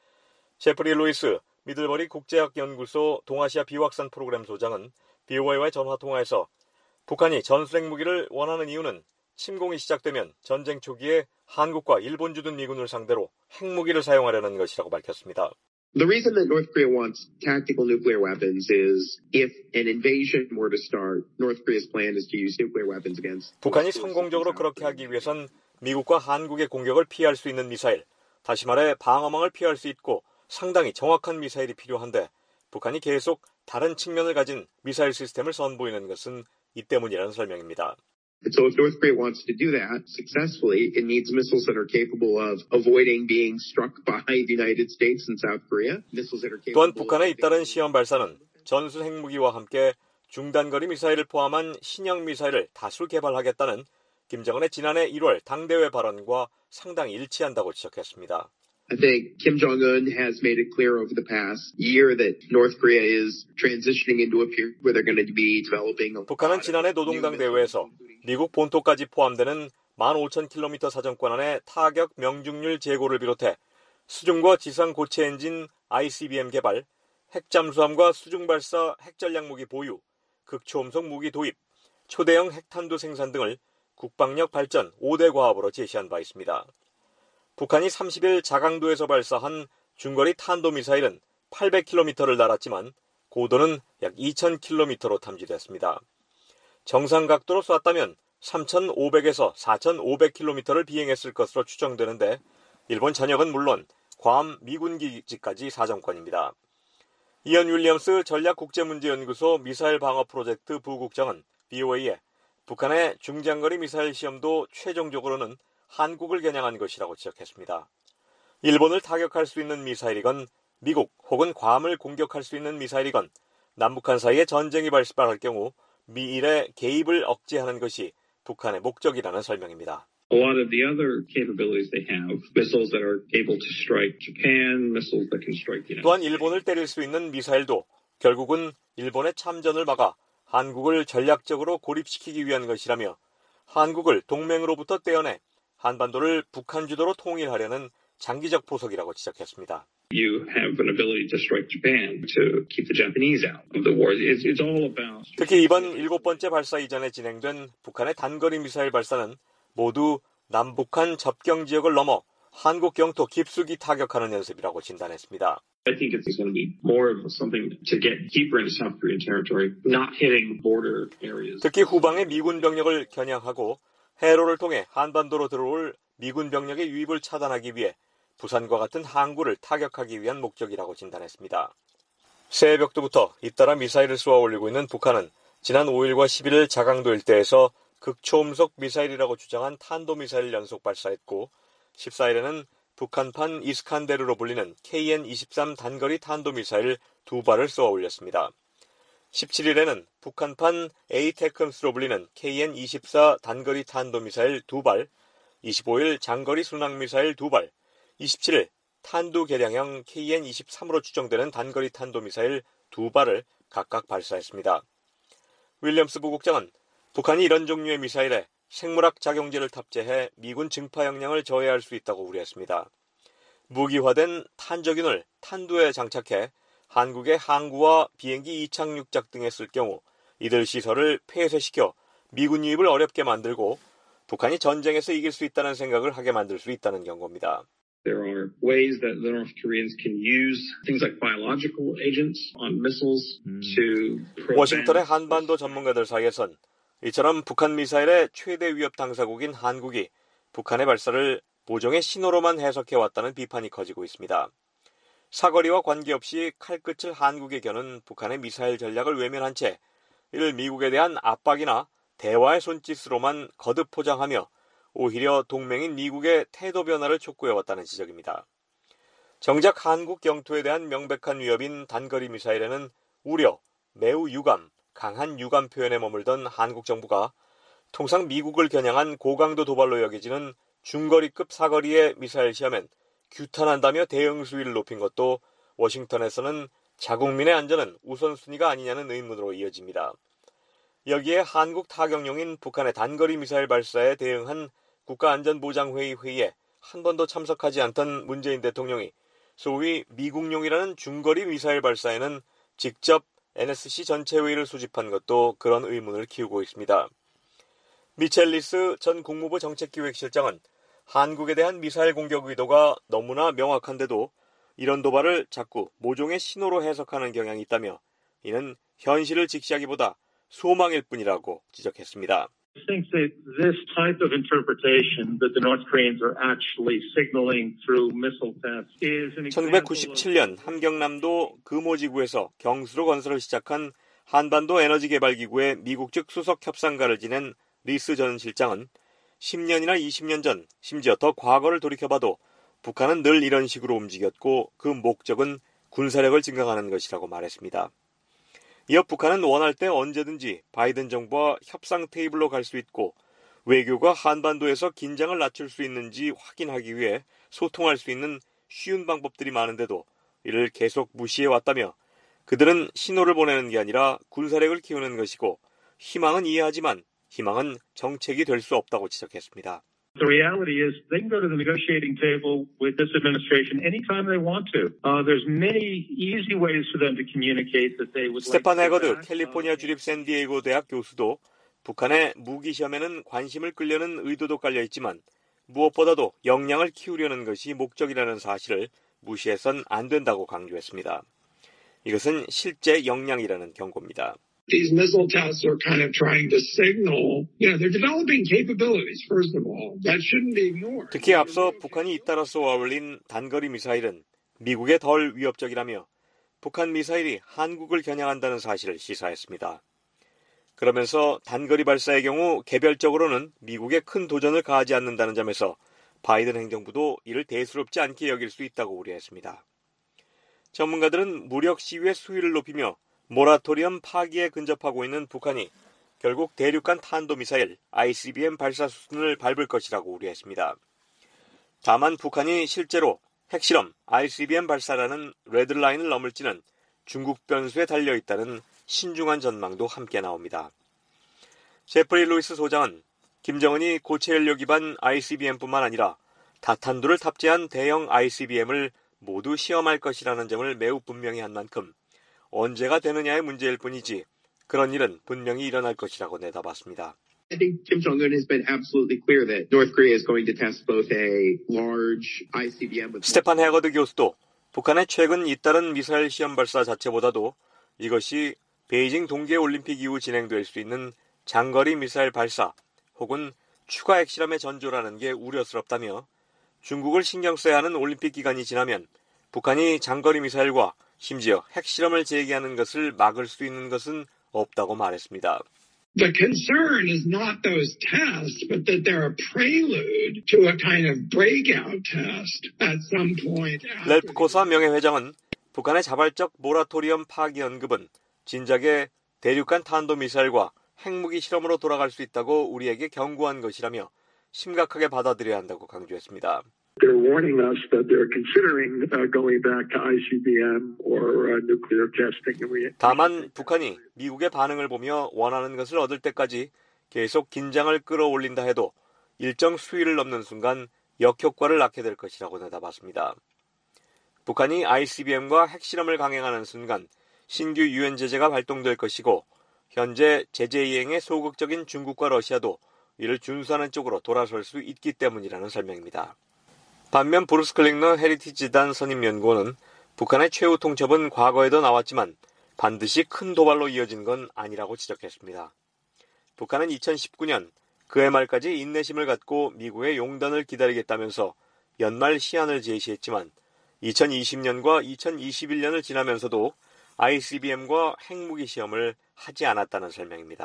제프리 루이스 미들버리 국제학연구소 동아시아 비확산 프로그램 소장은 비오에이와의 전화통화에서 북한이 전술핵 무기를 원하는 이유는 침공이 시작되면 전쟁 초기에 한국과 일본 주둔 미군을 상대로 핵무기를 사용하려는 것이라고 밝혔습니다. The reason that North Korea wants tactical nuclear weapons is if an invasion were to start, North Korea's plan is to use nuclear weapons against. 북한이 성공적으로 그렇게 하기 위해선 미국과 한국의 공격을 피할 수 있는 미사일, 다시 말해 방어망을 피할 수 있고 상당히 정확한 미사일이 필요한데 북한이 계속 다른 측면을 가진 미사일 시스템을 선보이는 것은 이 때문이라는 설명입니다. So if North Korea wants to do that successfully, it needs missiles that are capable of avoiding being struck by the United States and South Korea. Missiles that are capable. 또한 북한에 잇따른 시험 발사는 전술 핵무기와 함께 중단거리 미사일을 포함한 신형 미사일을 다수 개발하겠다는 김정은의 지난해 일월 당대회 발언과 상당히 일치한다고 지적했습니다. I think Kim Jong-un has made it clear over the past year that North Korea is transitioning into a period where they're going to be developing. 북한은 지난해 노동당 대회에서 미국 본토까지 포함되는 만 오천 킬로미터 사정권 안의 타격 명중률 제고를 비롯해 수중과 지상 고체 엔진 아이씨비엠 개발, 핵잠수함과 수중 발사 핵전략무기 보유, 극초음속 무기 도입, 초대형 핵탄두 생산 등을 국방력 발전 오 대 과업으로 제시한 바 있습니다. 북한이 삼십 일 자강도에서 발사한 중거리 탄도미사일은 팔백 킬로미터를 날았지만 고도는 약 이천 킬로미터로 탐지됐습니다. 정상 각도로 쐈다면 삼천오백에서 사천오백 킬로미터를 비행했을 것으로 추정되는데 일본 전역은 물론 괌 미군 기지까지 사정권입니다. 이언 윌리엄스 전략국제문제연구소 미사일 방어 프로젝트 부국장은 비오에이에 북한의 중장거리 미사일 시험도 최종적으로는 한국을 겨냥한 것이라고 지적했습니다. 일본을 타격할 수 있는 미사일이건 미국 혹은 괌을 공격할 수 있는 미사일이건 남북한 사이에 전쟁이 발발할 경우 미일의 개입을 억제하는 것이 북한의 목적이라는 설명입니다. A lot of the other capabilities they have, missiles that are able to strike Japan, missiles that can strike the United States. 또한 일본을 때릴 수 있는 미사일도 결국은 일본의 참전을 막아 한국을 전략적으로 고립시키기 위한 것이라며 한국을 동맹으로부터 떼어내 한반도를 북한 주도로 통일하려는 장기적 포석이라고 지적했습니다. You have an ability to strike Japan to keep the Japanese out of the war. It's, it's all about. 특히 이번 일곱 번째 발사 이전에 진행된 북한의 단거리 미사일 발사는 모두 남북한 접경 지역을 넘어 한국 영토 깊숙이 타격하는 연습이라고 진단했습니다. I think it's going to be more of something to get deeper into South Korean territory, not hitting border areas. 특히 후방의 미군 병력을 겨냥하고 해로를 통해 한반도로 들어올 미군 병력의 유입을 차단하기 위해 부산과 같은 항구를 타격하기 위한 목적이라고 진단했습니다. 새벽부터 잇따라 미사일을 쏘아 올리고 있는 북한은 지난 오 일과 십일 일 자강도 일대에서 극초음속 미사일이라고 주장한 탄도미사일 연속 발사했고 십사 일에는 북한판 이스칸데르로 불리는 케이엔 이십삼 단거리 탄도미사일 두 발을 쏘아 올렸습니다. 십칠 일에는 북한판 에이테크엠스로 불리는 케이엔 이십사 단거리 탄도미사일 두 발, 이십오 일 장거리 순항미사일 두 발, 이십칠 일 탄두 개량형 케이엔 이십삼으로 추정되는 단거리 탄도미사일 두 발을 각각 발사했습니다. 윌리엄스 부국장은 북한이 이런 종류의 미사일에 생물학 작용제를 탑재해 미군 증파 역량을 저해할 수 있다고 우려했습니다. 무기화된 탄저균을 탄두에 장착해 한국의 항구와 비행기 이착륙작 등에 쓸 경우 이들 시설을 폐쇄시켜 미군 유입을 어렵게 만들고 북한이 전쟁에서 이길 수 있다는 생각을 하게 만들 수 있다는 경고입니다. There are ways that the North Koreans can use things like biological agents on missiles to prevent. 워싱턴의 한반도 전문가들 사이에선 이처럼 북한 미사일의 최대 위협 당사국인 한국이 북한의 발사를 모종의 신호로만 해석해왔다는 비판이 커지고 있습니다. 사거리와 관계없이 칼끝을 한국에 겨눈 북한의 미사일 전략을 외면한 채 이를 미국에 대한 압박이나 대화의 손짓으로만 거듭 포장하며 오히려 동맹인 미국의 태도 변화를 촉구해왔다는 지적입니다. 정작 한국 영토에 대한 명백한 위협인 단거리 미사일에는 우려, 매우 유감, 강한 유감 표현에 머물던 한국 정부가 통상 미국을 겨냥한 고강도 도발로 여겨지는 중거리급 사거리의 미사일 시험엔 규탄한다며 대응 수위를 높인 것도 워싱턴에서는 자국민의 안전은 우선순위가 아니냐는 의문으로 이어집니다. 여기에 한국 타격용인 북한의 단거리 미사일 발사에 대응한 국가안전보장회의 회의에 한 번도 참석하지 않던 문재인 대통령이 소위 미국용이라는 중거리 미사일 발사에는 직접 엔에스씨 전체 회의를 소집한 것도 그런 의문을 키우고 있습니다. 미첼 리스 전 국무부 정책기획실장은 한국에 대한 미사일 공격 의도가 너무나 명확한데도 이런 도발을 자꾸 모종의 신호로 해석하는 경향이 있다며 이는 현실을 직시하기보다 소망일 뿐이라고 지적했습니다. I think that this type of interpretation that the North Koreans are actually signaling through missile tests is an example of 천구백구십칠 년 함경남도 금오지구에서 경수로 건설을 시작한 한반도 에너지 개발 기구의 미국 측 수석 협상가를 지낸 리스 전 실장은 십 년이나 이십 년 전, 심지어 더 과거를 돌이켜봐도 북한은 늘 이런 식으로 움직였고 그 목적은 군사력을 증강하는 것이라고 말했습니다. 이어 북한은 원할 때 언제든지 바이든 정부와 협상 테이블로 갈 수 있고 외교가 한반도에서 긴장을 낮출 수 있는지 확인하기 위해 소통할 수 있는 쉬운 방법들이 많은데도 이를 계속 무시해왔다며 그들은 신호를 보내는 게 아니라 군사력을 키우는 것이고 희망은 이해하지만 희망은 정책이 될 수 없다고 지적했습니다. The reality is they can go to the negotiating table with this administration anytime they want to. Uh, there's many easy ways for them to communicate that they would like to. 스테판 해거드 캘리포니아 주립 샌디에이고 대학 교수도 북한의 무기 시험에는 관심을 끌려는 의도도 깔려 있지만 무엇보다도 역량을 키우려는 것이 목적이라는 사실을 무시해선 안 된다고 강조했습니다. 이것은 실제 역량이라는 경고입니다. These missile tests are kind of trying to signal, you know, they're developing capabilities, first of all. That shouldn't be ignored. 특히 앞서 북한이 잇따라 쏘아올린 단거리 미사일은 미국에 덜 위협적이라며 북한 미사일이 한국을 겨냥한다는 사실을 시사했습니다. 그러면서 단거리 발사의 경우 개별적으로는 미국에 큰 도전을 가하지 않는다는 점에서 바이든 행정부도 이를 대수롭지 않게 여길 수 있다고 우려했습니다. 전문가들은 무력 시위의 수위를 높이며 모라토리엄 파기에 근접하고 있는 북한이 결국 대륙간 탄도미사일 아이씨비엠 발사 수순을 밟을 것이라고 우려했습니다. 다만 북한이 실제로 핵실험 아이씨비엠 발사라는 레드라인을 넘을지는 중국 변수에 달려있다는 신중한 전망도 함께 나옵니다. 제프리 루이스 소장은 김정은이 고체 연료 기반 아이씨비엠뿐만 아니라 다탄두를 탑재한 대형 아이씨비엠을 모두 시험할 것이라는 점을 매우 분명히 한 만큼 언제가 되느냐의 문제일 뿐이지 그런 일은 분명히 일어날 것이라고 내다봤습니다. I think Kim Jong-un has been absolutely clear that North Korea is going to test both a large 아이씨비엠 with 스테판 해거드 교수도 북한의 최근 잇따른 미사일 시험 발사 자체보다도 이것이 베이징 동계올림픽 이후 진행될 수 있는 장거리 미사일 발사 혹은 추가 핵실험의 전조라는 게 우려스럽다며 중국을 신경 써야 하는 올림픽 기간이 지나면 북한이 장거리 미사일과 심지어 핵실험을 제기하는 것을 막을 수 있는 것은 없다고 말했습니다. The concern is not those tests, but that they're a prelude to a kind of breakout test at some point. 렐프 코사 명예회장은 북한의 자발적 모라토리엄 파기 언급은 진작에 대륙간 탄도미사일과 핵무기 실험으로 돌아갈 수 있다고 우리에게 경고한 것이라며 심각하게 받아들여야 한다고 강조했습니다. They're warning us that they're considering uh, going back to 아이씨비엠 or uh, nuclear testing. 다만 북한이 미국의 반응을 보며 원하는 것을 얻을 때까지 계속 긴장을 끌어올린다 해도 일정 수위를 넘는 순간 역효과를 낳게 될 것이라고 내다봤습니다. 북한이 아이씨비엠과 핵실험을 강행하는 순간 신규 유엔 제재가 발동될 것이고 현재 제재 이행에 소극적인 중국과 러시아도 이를 준수하는 쪽으로 돌아설 수 있기 때문이라는 설명입니다. 반면 브루스 클링너 헤리티지단 선임연구원은 북한의 최후 통첩은 과거에도 나왔지만 반드시 큰 도발로 이어진 건 아니라고 지적했습니다. 북한은 이천십구 년 그해 말까지 인내심을 갖고 미국의 용단을 기다리겠다면서 연말 시한을 제시했지만 이천이십 년과 이천이십일 년을 지나면서도 아이씨비엠과 핵무기 시험을 하지 않았다는 설명입니다.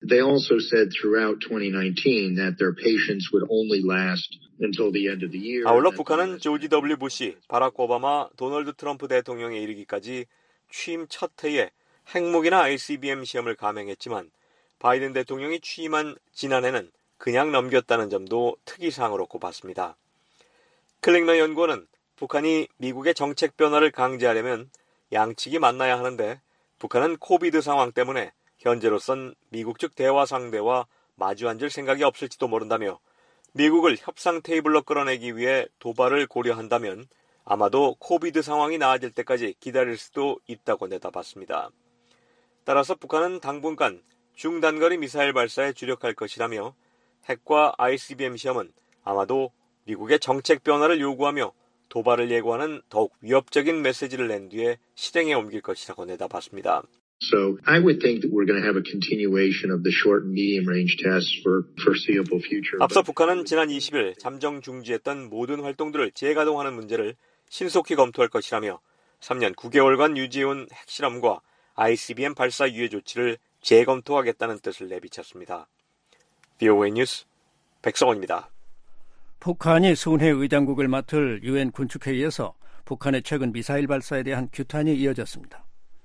They also said throughout twenty nineteen that their patience would only last until the end of the year. 아울러 북한은 조지 더블유 부시, 바락 오바마, 도널드 트럼프 대통령에 이르기까지 취임 첫 해에 핵무기나 아이씨비엠 시험을 감행했지만 바이든 대통령이 취임한 지난해는 그냥 넘겼다는 점도 특이사항으로 꼽았습니다. 클링너 연구원은 북한이 미국의 정책 변화를 강제하려면 양측이 만나야 하는데 북한은 코비드 상황 때문에 현재로선 미국 측 대화 상대와 마주 앉을 생각이 없을지도 모른다며 미국을 협상 테이블로 끌어내기 위해 도발을 고려한다면 아마도 코비드 상황이 나아질 때까지 기다릴 수도 있다고 내다봤습니다. 따라서 북한은 당분간 중단거리 미사일 발사에 주력할 것이라며 핵과 아이씨비엠 시험은 아마도 미국의 정책 변화를 요구하며 도발을 예고하는 더욱 위협적인 메시지를 낸 뒤에 실행에 옮길 것이라고 내다봤습니다. So I would think that we're going to have a continuation of the short and medium range tests for foreseeable future. 앞서 북한은 지난 이십 일 잠정 중지했던 모든 활동들을 재가동하는 문제를 신속히 검토할 것이라며 삼 년 구 개월간 유지해온 핵실험과 아이씨비엠 발사 유예 조치를 재검토하겠다는 뜻을 내비쳤습니다. 브이오에이 뉴스 백성원입니다. 북한이 순회 의장국을 맡을 유엔 군축회의에서 북한의 최근 미사일 발사에 대한 규탄이 이어졌습니다.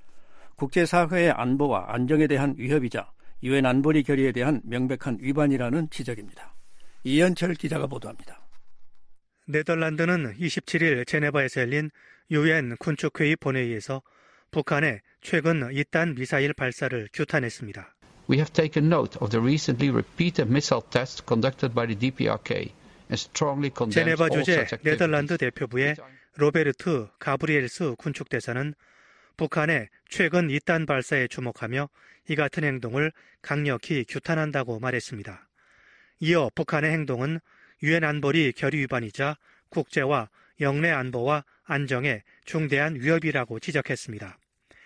국제사회의 안보와 안정에 대한 위협이자 유엔 안보리 결의에 대한 명백한 위반이라는 지적입니다. 이현철 기자가 보도합니다. 네덜란드는 이십칠 일 제네바에서 열린 유엔 군축회의 본회의에서 북한의 최근 이딴 미사일 발사를 규탄했습니다. We have taken note of the recently repeated missile tests conducted by the 디피아르케이 and strongly condemned 제네바 all 주재 such activities. 네덜란드 대표부의 로베르트 가브리엘스 군축대사는 북한의 최근 이딴 발사에 주목하며 이 같은 행동을 강력히 규탄한다고 말했습니다. 이어 북한의 행동은 유엔 안보리 결의 위반이자 국제와 영내 안보와 안정에 중대한 위협이라고 지적했습니다.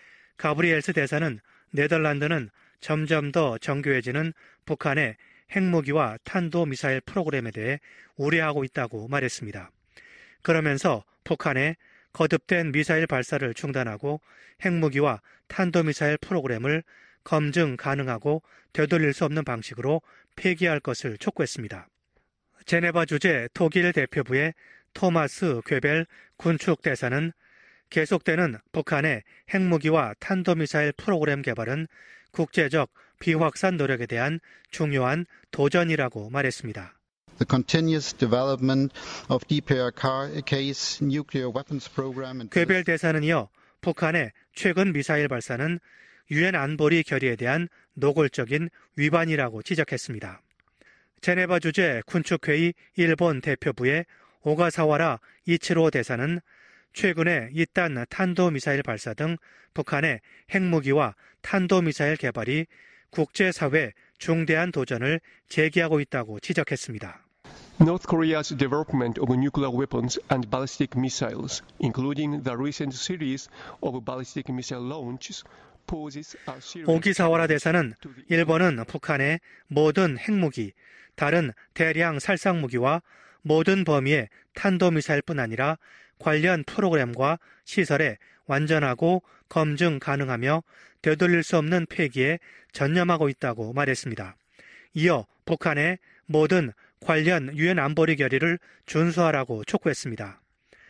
가브리엘스 대사는 네덜란드는 점점 더 정교해지는 북한의 핵무기와 탄도미사일 프로그램에 대해 우려하고 있다고 말했습니다. 그러면서 북한의 거듭된 미사일 발사를 중단하고 핵무기와 탄도미사일 프로그램을 검증 가능하고 되돌릴 수 없는 방식으로 폐기할 것을 촉구했습니다. 제네바 주재 독일 대표부의 토마스 괴벨 군축대사는 계속되는 북한의 핵무기와 탄도미사일 프로그램 개발은 국제적 비확산 노력에 대한 중요한 도전이라고 말했습니다. The continuous development of 디피아르케이's nuclear weapons program. 괴벨 대사는 이어 북한의 최근 미사일 발사는 유엔 안보리 결의에 대한 노골적인 위반이라고 지적했습니다. 제네바 주재 군축회의 일본 대표부의 오가사와라 이치로 대사는 최근에 이딴 탄도미사일 발사 등 북한의 핵무기와 탄도미사일 개발이 국제사회 중대한 도전을 제기하고 있다고 지적했습니다. North Korea's development of nuclear weapons and ballistic missiles, including the recent series of ballistic missile launches, poses a serious... 오기사와라 대사는 일본은 북한의 모든 핵무기, 다른 대량 살상무기와 모든 범위의 탄도미사일뿐 아니라 관련 프로그램과 시설에 완전하고 검증 가능하며 되돌릴 수 없는 폐기에 전념하고 있다고 말했습니다. 이어 북한의 모든 관련 유엔 안보리 결의를 준수하라고 촉구했습니다.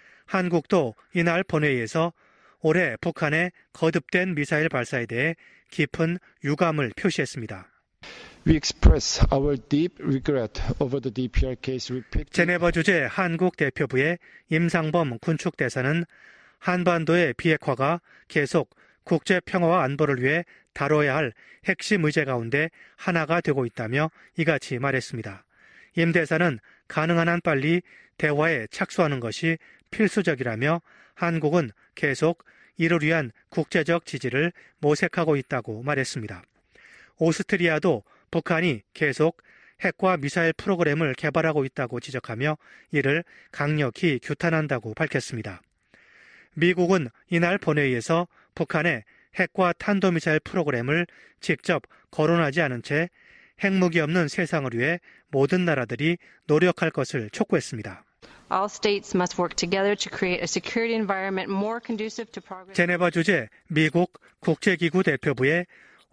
한국도 이날 본회의에서 올해 북한의 거듭된 미사일 발사에 대해 깊은 유감을 표시했습니다. We express our deep regret over the 디피아르케이's repeated... 제네바 주재 한국 대표부의 임상범 군축대사는 한반도의 비핵화가 계속 국제 평화와 안보를 위해 다뤄야 할 핵심 의제 가운데 하나가 되고 있다며 이같이 말했습니다. 임 대사는 가능한 한 빨리 대화에 착수하는 것이 필수적이라며 한국은 계속 이를 위한 국제적 지지를 모색하고 있다고 말했습니다. 오스트리아도 북한이 계속 핵과 미사일 프로그램을 개발하고 있다고 지적하며 이를 강력히 규탄한다고 밝혔습니다. 미국은 이날 본회의에서 북한의 핵과 탄도미사일 프로그램을 직접 거론하지 않은 채 핵무기 없는 세상을 위해 모든 나라들이 노력할 것을 촉구했습니다. All states must work together to create a security environment more conducive to progress. 제네바 주재 미국 국제기구 대표부의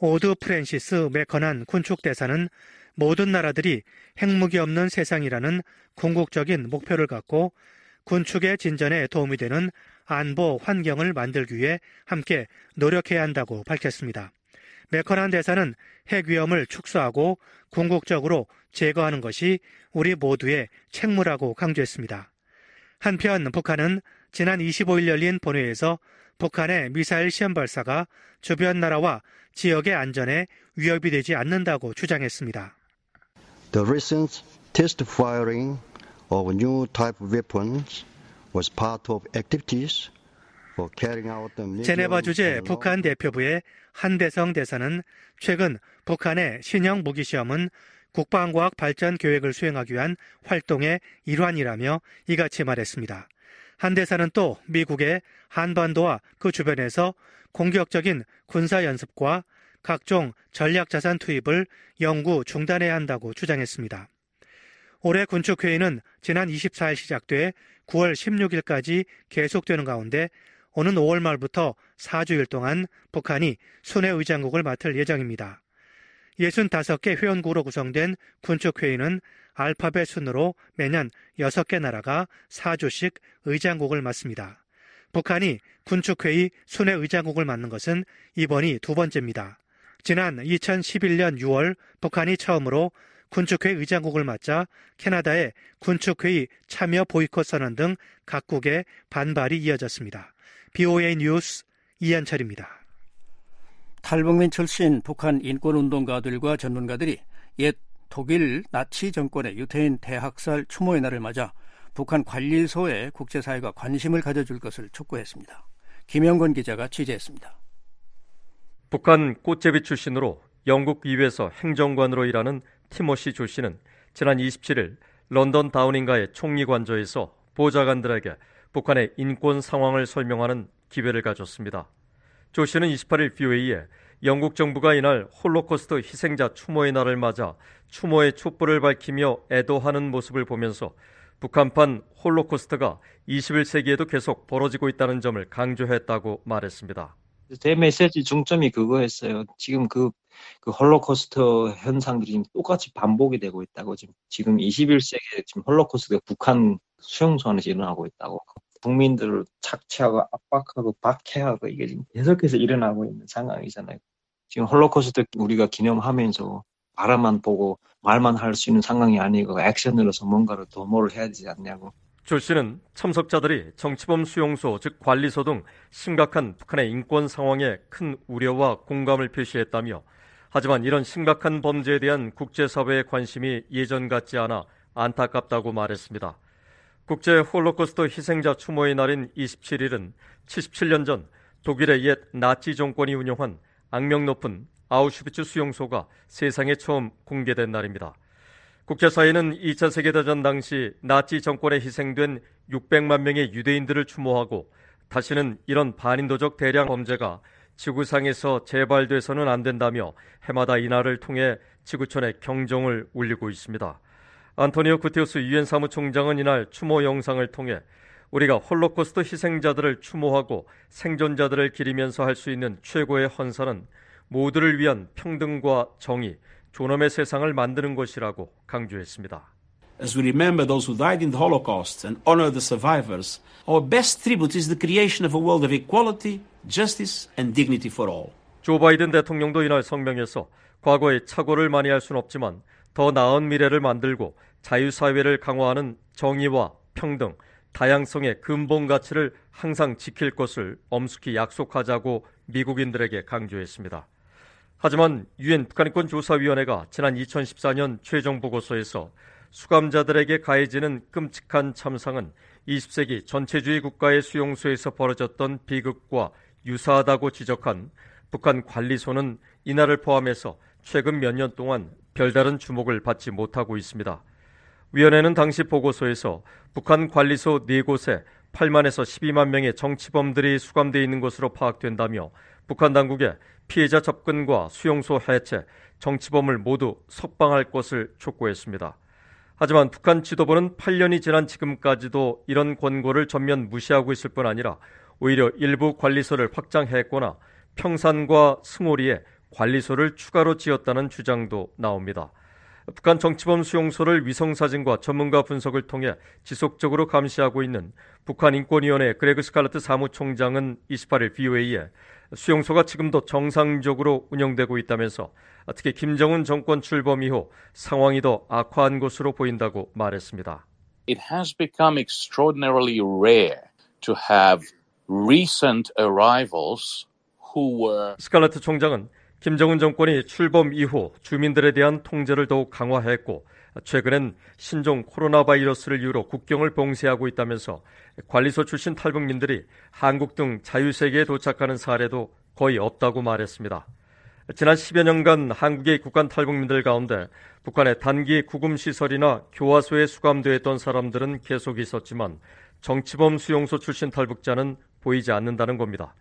오드 프랜시스 매커난 군축대사는 모든 나라들이 핵무기 없는 세상이라는 궁극적인 목표를 갖고 군축의 진전에 도움이 되는 안보 환경을 만들기 위해 함께 노력해야 한다고 밝혔습니다. 매커난 대사는 핵 위험을 축소하고 궁극적으로 제거하는 것이 우리 모두의 책무라고 강조했습니다. 한편 북한은 지난 이십오일 열린 본회의에서 북한의 미사일 시험 발사가 주변 나라와 지역의 안전에 위협이 되지 않는다고 주장했습니다. The recent test firing of new type weapons was part of activities for carrying out the 제네바 주재 북한 대표부의 한대성 대사는 최근 북한의 신형 무기 시험은 국방과학 발전 계획을 수행하기 위한 활동의 일환이라며 이같이 말했습니다. 한 대사는 또 미국의 한반도와 그 주변에서 공격적인 군사 연습과 각종 전략자산 투입을 영구 중단해야 한다고 주장했습니다. 올해 군축회의는 지난 이십사일 시작돼 구월 십육일까지 계속되는 가운데 오는 오월 말부터 사주일 동안 북한이 순회의장국을 맡을 예정입니다. 육십오 개 회원국으로 구성된 군축회의는 알파벳 순으로 매년 여섯 개 나라가 사주씩 의장국을 맡습니다. 북한이 군축회의 순회의장국을 맡는 것은 이번이 두 번째입니다. 지난 이천십일년 유월 북한이 처음으로 군축회의 의장국을 맡자 캐나다의 군축회의 참여 보이콧 선언 등 각국의 반발이 이어졌습니다. 비오에이 뉴스 이현철입니다. 탈북민 출신 북한 인권운동가들과 전문가들이 옛 독일 나치 정권의 유태인 대학살 추모의 날을 맞아 북한 관리소에 국제사회가 관심을 가져줄 것을 촉구했습니다. 김영건 기자가 취재했습니다. 북한 꽃제비 출신으로 영국 의회에서 행정관으로 일하는 티모시 조 씨는 지난 이십칠일 런던 다우닝가의 총리 관저에서 보좌관들에게 북한의 인권 상황을 설명하는 기회를 가졌습니다. 조 씨는 이십팔일 비오에이에 영국 정부가 이날 홀로코스트 희생자 추모의 날을 맞아 추모의 촛불을 밝히며 애도하는 모습을 보면서 북한판 홀로코스트가 이십일 세기에도 계속 벌어지고 있다는 점을 강조했다고 말했습니다. 제 메시지 중점이 그거였어요. 지금 그, 그 홀로코스트 현상들이 지금 똑같이 반복이 되고 있다고. 지금, 지금 이십일 세기에 지금 홀로코스트가 북한 수용소 안에서 일어나고 있다고. 국민들을 착취하고 압박하고 박해하고 이게 지금 계속해서 일어나고 있는 상황이잖아요. 지금 홀로코스트 우리가 기념하면서 바라만 보고 말만 할 수 있는 상황이 아니고 액션으로서 뭔가를 도모를 해야 되지 않냐고. 조 씨는 참석자들이 정치범 수용소, 즉 관리소 등 심각한 북한의 인권 상황에 큰 우려와 공감을 표시했다며 하지만 이런 심각한 범죄에 대한 국제사회의 관심이 예전 같지 않아 안타깝다고 말했습니다. 국제 홀로코스트 희생자 추모의 날인 이십칠일은 칠십칠년 전 독일의 옛 나치 정권이 운영한 악명 높은 아우슈비츠 수용소가 세상에 처음 공개된 날입니다. 국제사회는 이 차 세계대전 당시 나치 정권에 희생된 육백만 명의 유대인들을 추모하고 다시는 이런 반인도적 대량 범죄가 지구상에서 재발돼서는 안 된다며 해마다 이 날을 통해 지구촌에 경종을 울리고 있습니다. 안토니오 구테우스 유엔 사무총장은 이날 추모 영상을 통해 우리가 홀로코스트 희생자들을 추모하고 생존자들을 기리면서 할 수 있는 최고의 헌사는 모두를 위한 평등과 정의, 존엄의 세상을 만드는 것이라고 강조했습니다. As we remember those who died in the Holocaust and honor the survivors, our best tribute is the creation of a world of equality, justice and dignity for all. 조 바이든 대통령도 이날 성명에서 과거의 착오를 만회할 수는 없지만 더 나은 미래를 만들고 자유사회를 강화하는 정의와 평등, 다양성의 근본 가치를 항상 지킬 것을 엄숙히 약속하자고 미국인들에게 강조했습니다. 하지만 유엔 북한인권조사위원회가 지난 이천십사년 최종 보고서에서 수감자들에게 가해지는 끔찍한 참상은 이십 세기 전체주의 국가의 수용소에서 벌어졌던 비극과 유사하다고 지적한 북한 관리소는 이날을 포함해서 최근 몇 년 동안 별다른 주목을 받지 못하고 있습니다. 위원회는 당시 보고서에서 북한 관리소 네 곳에 팔만에서 십이만 명의 정치범들이 수감되어 있는 것으로 파악된다며 북한 당국에 피해자 접근과 수용소 해체, 정치범을 모두 석방할 것을 촉구했습니다. 하지만 북한 지도부는 팔 년이 지난 지금까지도 이런 권고를 전면 무시하고 있을 뿐 아니라 오히려 일부 관리소를 확장했거나 평산과 승오리에 관리소를 추가로 지었다는 주장도 나옵니다. 북한 정치범 수용소를 위성사진과 전문가 분석을 통해 지속적으로 감시하고 있는 북한인권위원회 그레그 스칼러트 사무총장은 이십팔일 브이오에이에 수용소가 지금도 정상적으로 운영되고 있다면서 특히 김정은 정권 출범 이후 상황이 더 악화한 것으로 보인다고 말했습니다. It has become extraordinarily rare to have recent arrivals who were 스칼러트 총장은 김정은 정권이 출범 이후 주민들에 대한 통제를 더욱 강화했고 최근엔 신종 코로나 바이러스를 이유로 국경을 봉쇄하고 있다면서 관리소 출신 탈북민들이 한국 등 자유세계에 도착하는 사례도 거의 없다고 말했습니다. 지난 십여 년간 한국에 입국한 탈북민들 가운데 북한의 단기 구금시설이나 교화소에 수감되었던 사람들은 계속 있었지만 정치범 수용소 출신 탈북자는 보이지 않는다는 겁니다.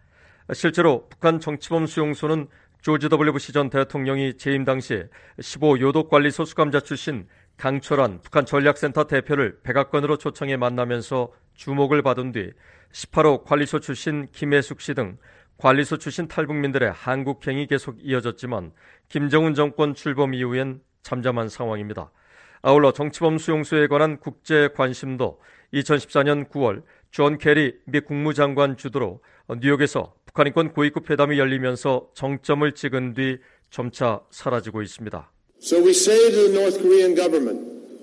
실제로 북한 정치범 수용소는 조지 더블유 부시 전 대통령이 재임 당시 십오 요독관리소 수감자 출신 강철환 북한 전략센터 대표를 백악관으로 초청해 만나면서 주목을 받은 뒤 십팔 호 관리소 출신 김혜숙 씨 등 관리소 출신 탈북민들의 한국행이 계속 이어졌지만 김정은 정권 출범 이후엔 잠잠한 상황입니다. 아울러 정치범 수용소에 관한 국제 관심도 이천십사년 구월 존 케리 미 국무장관 주도로 뉴욕에서 북한인권 고위급 회담이 열리면서 정점을 찍은 뒤 점차 사라지고 있습니다. So we say to the North Korean government,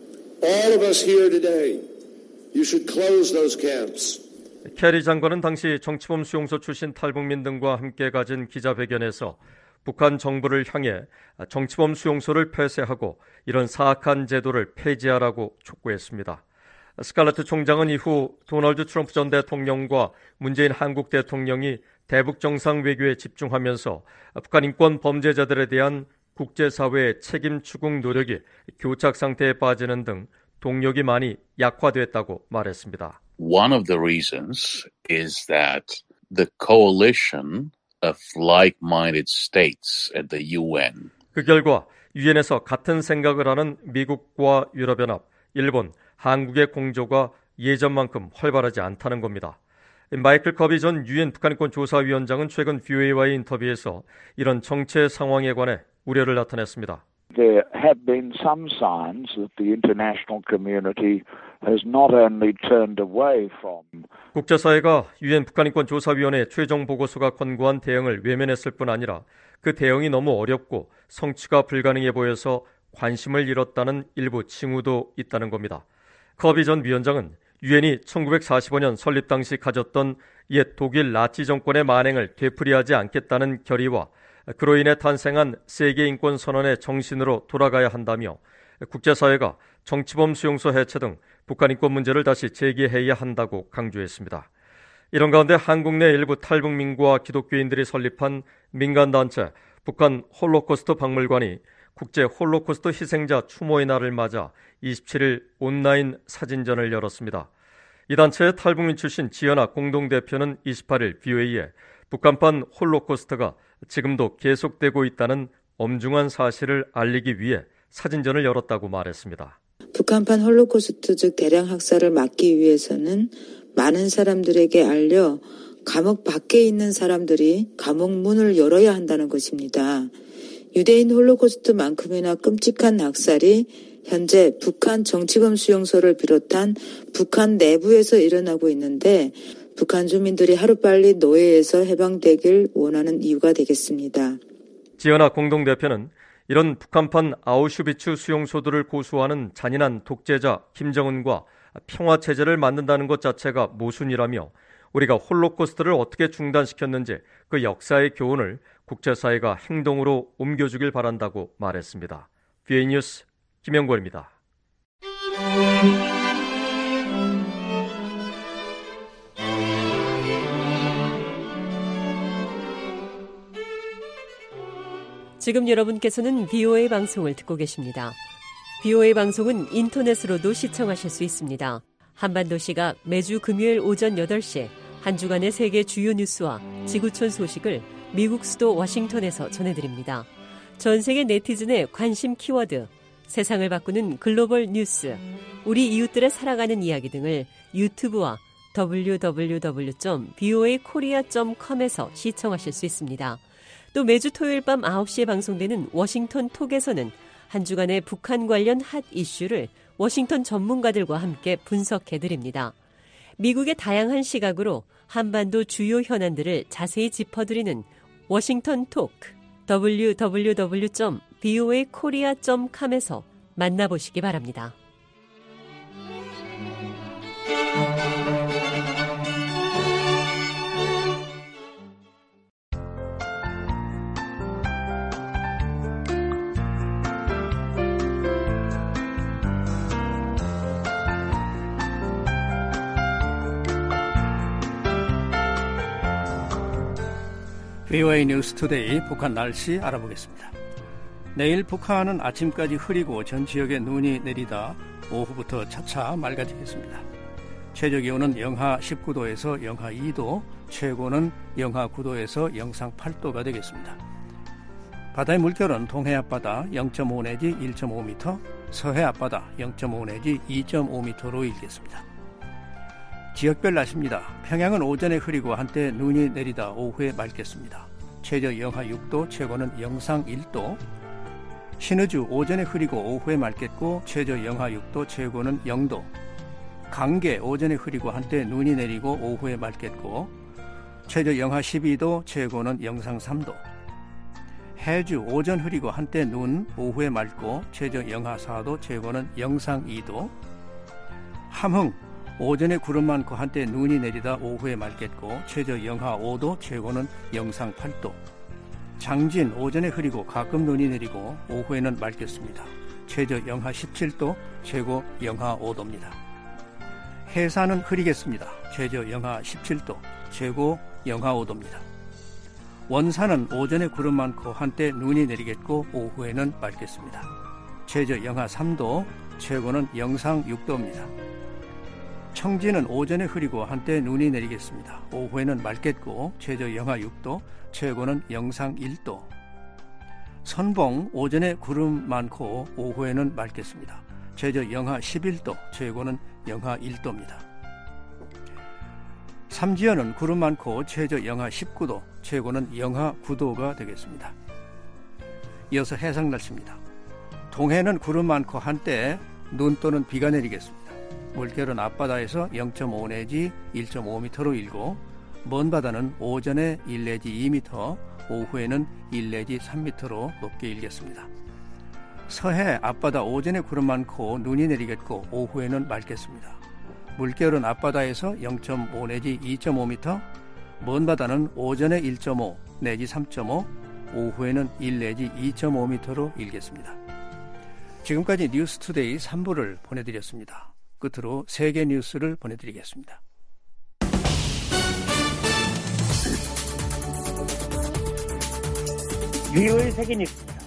all of us here today, you should close those camps. 케리 장관은 당시 정치범 수용소 출신 탈북민 등과 함께 가진 기자회견에서 북한 정부를 향해 정치범 수용소를 폐쇄하고 이런 사악한 제도를 폐지하라고 촉구했습니다. 스칼러트 총장은 이후 도널드 트럼프 전 대통령과 문재인 한국 대통령이 대북 정상 외교에 집중하면서 북한 인권 범죄자들에 대한 국제사회의 책임 추궁 노력이 교착 상태에 빠지는 등 동력이 많이 약화됐다고 말했습니다. One of the reasons is that the coalition of like-minded states at the 유엔. 그 결과 유엔에서 같은 생각을 하는 미국과 유럽연합, 일본, 한국의 공조가 예전만큼 활발하지 않다는 겁니다. 마이클 커비 전 유엔 북한인권 조사위원장은 최근 브이오에이와의 인터뷰에서 이런 정체 상황에 관해 우려를 나타냈습니다. There have been some signs that the international community has not only turned away from 국제사회가 유엔 북한인권 조사위원회 최종 보고서가 권고한 대응을 외면했을 뿐 아니라 그 대응이 너무 어렵고 성취가 불가능해 보여서 관심을 잃었다는 일부 징후도 있다는 겁니다. 커비 전 위원장은 유엔이 천구백사십오년 설립 당시 가졌던 옛 독일 나치 정권의 만행을 되풀이하지 않겠다는 결의와 그로 인해 탄생한 세계인권선언의 정신으로 돌아가야 한다며 국제사회가 정치범 수용소 해체 등 북한 인권 문제를 다시 제기해야 한다고 강조했습니다. 이런 가운데 한국 내 일부 탈북민과 기독교인들이 설립한 민간단체 북한 홀로코스트 박물관이 국제 홀로코스트 희생자 추모의 날을 맞아 이십칠일 온라인 사진전을 열었습니다. 이 단체의 탈북민 출신 지연아 공동대표는 이십팔일 브이오에이에 북한판 홀로코스트가 지금도 계속되고 있다는 엄중한 사실을 알리기 위해 사진전을 열었다고 말했습니다. 북한판 홀로코스트 즉 대량 학살을 막기 위해서는 많은 사람들에게 알려 감옥 밖에 있는 사람들이 감옥 문을 열어야 한다는 것입니다. 유대인 홀로코스트만큼이나 끔찍한 학살이 현재 북한 정치범 수용소를 비롯한 북한 내부에서 일어나고 있는데 북한 주민들이 하루빨리 노예에서 해방되길 원하는 이유가 되겠습니다. 지연아 공동대표는 이런 북한판 아우슈비츠 수용소들을 고수하는 잔인한 독재자 김정은과 평화체제를 만든다는 것 자체가 모순이라며 우리가 홀로코스트를 어떻게 중단시켰는지 그 역사의 교훈을 국제사회가 행동으로 옮겨주길 바란다고 말했습니다. 브이오에이 뉴스 김영권입니다. 지금 여러분께서는 브이오에이 방송을 듣고 계십니다. 브이오에이 방송은 인터넷으로도 시청하실 수 있습니다. 한반도 시각 매주 금요일 오전 여덟 시 한 주간의 세계 주요 뉴스와 지구촌 소식을 미국 수도 워싱턴에서 전해드립니다. 전 세계 네티즌의 관심 키워드, 세상을 바꾸는 글로벌 뉴스, 우리 이웃들의 살아가는 이야기 등을 유튜브와 더블유 더블유 더블유 점 브이오에이 코리아 점 컴에서 시청하실 수 있습니다. 또 매주 토요일 밤 아홉 시에 방송되는 워싱턴 톡에서는 한 주간의 북한 관련 핫 이슈를 워싱턴 전문가들과 함께 분석해드립니다. 미국의 다양한 시각으로 한반도 주요 현안들을 자세히 짚어드리는 워싱턴 톡, 더블유 더블유 더블유 점 브이오에이 코리아 점 컴에서 만나보시기 바랍니다. 브이오에이 뉴스 투데이 북한 날씨 알아보겠습니다. 내일 북한은 아침까지 흐리고 전 지역에 눈이 내리다 오후부터 차차 맑아지겠습니다. 최저기온은 영하 십구 도에서 영하 이 도, 최고는 영하 구 도에서 영상 팔 도가 되겠습니다. 바다의 물결은 동해 앞바다 영 점 오 내지 일 점 오 미터, 서해 앞바다 영 점 오 내지 이 점 오 미터로 일겠습니다. 지역별 날씨입니다. 평양은 오전에 흐리고 한때 눈이 내리다 오후에 맑겠습니다. 최저 영하 육 도, 최고는 영상 일 도. 신의주 오전에 흐리고 오후에 맑겠고 최저 영하 육 도, 최고는 영 도. 강계 오전에 흐리고 한때 눈이 내리고 오후에 맑겠고 최저 영하 십이 도, 최고는 영상 삼 도. 해주 오전 흐리고 한때 눈, 오후에 맑고 최저 영하 사 도, 최고는 영상 이 도. 함흥 오전에 구름 많고 한때 눈이 내리다 오후에 맑겠고 최저 영하 오 도, 최고는 영상 팔 도. 장진 오전에 흐리고 가끔 눈이 내리고 오후에는 맑겠습니다. 최저 영하 십칠 도, 최고 영하 오 도입니다. 해산은 흐리겠습니다. 최저 영하 십칠 도, 최고 영하 오 도입니다. 원산은 오전에 구름 많고 한때 눈이 내리겠고 오후에는 맑겠습니다. 최저 영하 삼 도, 최고는 영상 육 도입니다. 청진은 오전에 흐리고 한때 눈이 내리겠습니다. 오후에는 맑겠고 최저 영하 육 도, 최고는 영상 일 도. 선봉 오전에 구름 많고 오후에는 맑겠습니다. 최저 영하 십일 도, 최고는 영하 일 도입니다. 삼지연은 구름 많고 최저 영하 십구 도, 최고는 영하 구 도가 되겠습니다. 이어서 해상 날씨입니다. 동해는 구름 많고 한때 눈 또는 비가 내리겠습니다. 물결은 앞바다에서 영 점 오 내지 일 점 오 미터로 일고 먼 바다는 오전에 일 내지 이 미터, 오후에는 일 내지 삼 미터로 높게 일겠습니다. 서해 앞바다 오전에 구름 많고 눈이 내리겠고 오후에는 맑겠습니다. 물결은 앞바다에서 영 점 오 내지 이 점 오 미터, 먼 바다는 오전에 일 점 오 내지 삼 점 오, 오후에는 일 내지 이 점 오 미터로 일겠습니다. 지금까지 뉴스투데이 삼 부를 보내드렸습니다. 끝으로 세계 뉴스를 보내드리겠습니다. 브이오에이 세계 뉴스입니다.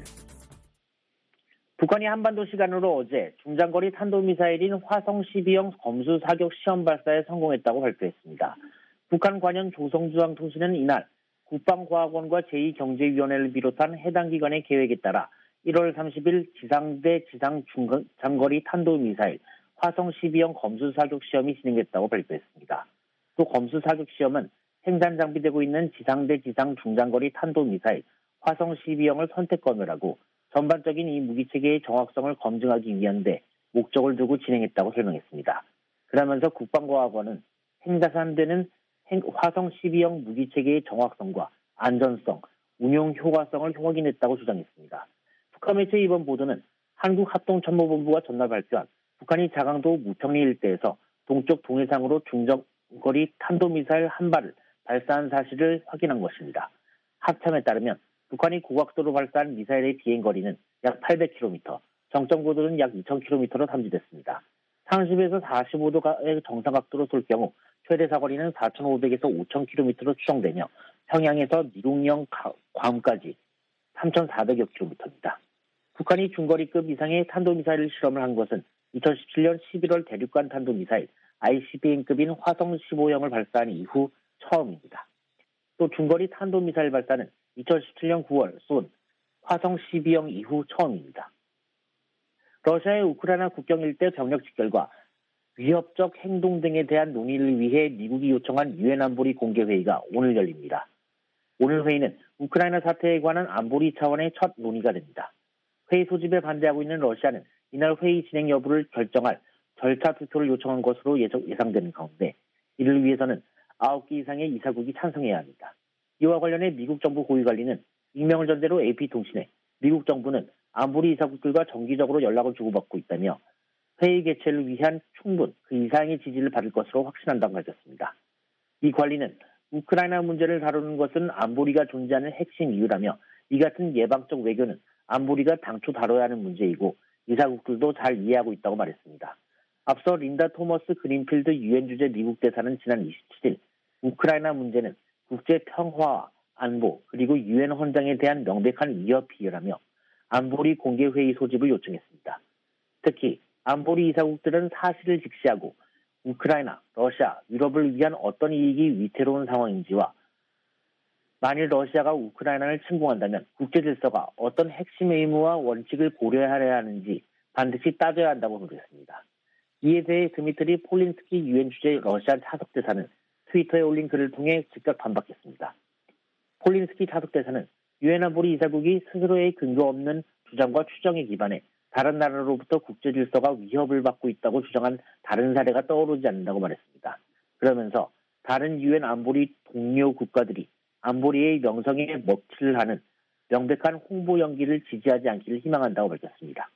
북한이 한반도 시간으로 어제 중장거리 탄도미사일인 화성 십이형 검수 사격 시험 발사에 성공했다고 발표했습니다. 북한 관영 조선중앙통신은 이날 국방과학원과 제이 경제위원회를 비롯한 해당 기관의 계획에 따라 일월 삼십일 지상대 지상 중장거리 탄도미사일 화성 십이형 검수 사격 시험이 진행됐다고 발표했습니다. 또 검수 사격 시험은 생산 장비되고 있는 지상대 지상 중장거리 탄도미사일 화성 십이형을 선택 검열하고 전반적인 이 무기체계의 정확성을 검증하기 위한 데 목적을 두고 진행했다고 설명했습니다. 그러면서 국방과학원은 생산되는 화성 십이형 무기체계의 정확성과 안전성, 운용 효과성을 확인했다고 주장했습니다. 북한 매체 이번 보도는 한국합동참모본부가 전날 발표한 북한이 자강도 무평리 일대에서 동쪽 동해상으로 중장거리 탄도미사일 한 발을 발사한 사실을 확인한 것입니다. 합참에 따르면 북한이 고각도로 발사한 미사일의 비행거리는 약 팔백 킬로미터, 정점 고도는 약 이천 킬로미터로 탐지됐습니다. 삼십에서 사십오 도의 정상각도로 쏠 경우 최대 사거리는 사천오백에서 오천 킬로미터로 추정되며 평양에서 미국령 괌까지 삼천사백여 킬로미터입니다. 북한이 중거리급 이상의 탄도미사일 실험을 한 것은 이천십칠년 십일월 대륙간 탄도미사일 아이씨비엠급인 화성 십오형을 발사한 이후 처음입니다. 또 중거리 탄도미사일 발사는 이천십칠년 구월 쏜 화성 십이형 이후 처음입니다. 러시아의 우크라이나 국경 일대 병력 직결과 위협적 행동 등에 대한 논의를 위해 미국이 요청한 유엔 안보리 공개회의가 오늘 열립니다. 오늘 회의는 우크라이나 사태에 관한 안보리 차원의 첫 논의가 됩니다. 회의 소집에 반대하고 있는 러시아는 이날 회의 진행 여부를 결정할 절차 투표를 요청한 것으로 예상되는 가운데 이를 위해서는 아홉 개 이상의 이사국이 찬성해야 합니다. 이와 관련해 미국 정부 고위관리는 익명을 전제로 에이피통신에 미국 정부는 안보리 이사국들과 정기적으로 연락을 주고받고 있다며 회의 개최를 위한 충분 그 이상의 지지를 받을 것으로 확신한다고 밝혔습니다. 이 관리는 우크라이나 문제를 다루는 것은 안보리가 존재하는 핵심 이유라며 이 같은 예방적 외교는 안보리가 당초 다뤄야 하는 문제이고 이사국들도 잘 이해하고 있다고 말했습니다. 앞서 린다 토머스 그린필드 유엔 주재 미국 대사는 지난 이십칠 일 우크라이나 문제는 국제 평화와 안보 그리고 유엔 헌장에 대한 명백한 위협이라며 안보리 공개회의 소집을 요청했습니다. 특히 안보리 이사국들은 사실을 직시하고 우크라이나, 러시아, 유럽을 위한 어떤 이익이 위태로운 상황인지와 만일 러시아가 우크라이나를 침공한다면 국제 질서가 어떤 핵심 의무와 원칙을 고려해야 하는지 반드시 따져야 한다고 물었습니다. 이에 대해 드미트리 폴린스키 유엔 주재 러시아 차석대사는 트위터에 올린 글을 통해 즉각 반박했습니다. 폴린스키 차석대사는 유엔 안보리 이사국이 스스로의 근거 없는 주장과 추정에 기반해 다른 나라로부터 국제 질서가 위협을 받고 있다고 주장한 다른 사례가 떠오르지 않는다고 말했습니다. 그러면서 다른 유엔 안보리 동료 국가들이 안보리의 명성에 먹칠을 하는 명백한 홍보 연기를 지지하지 않기를 희망한다고 밝혔습니다.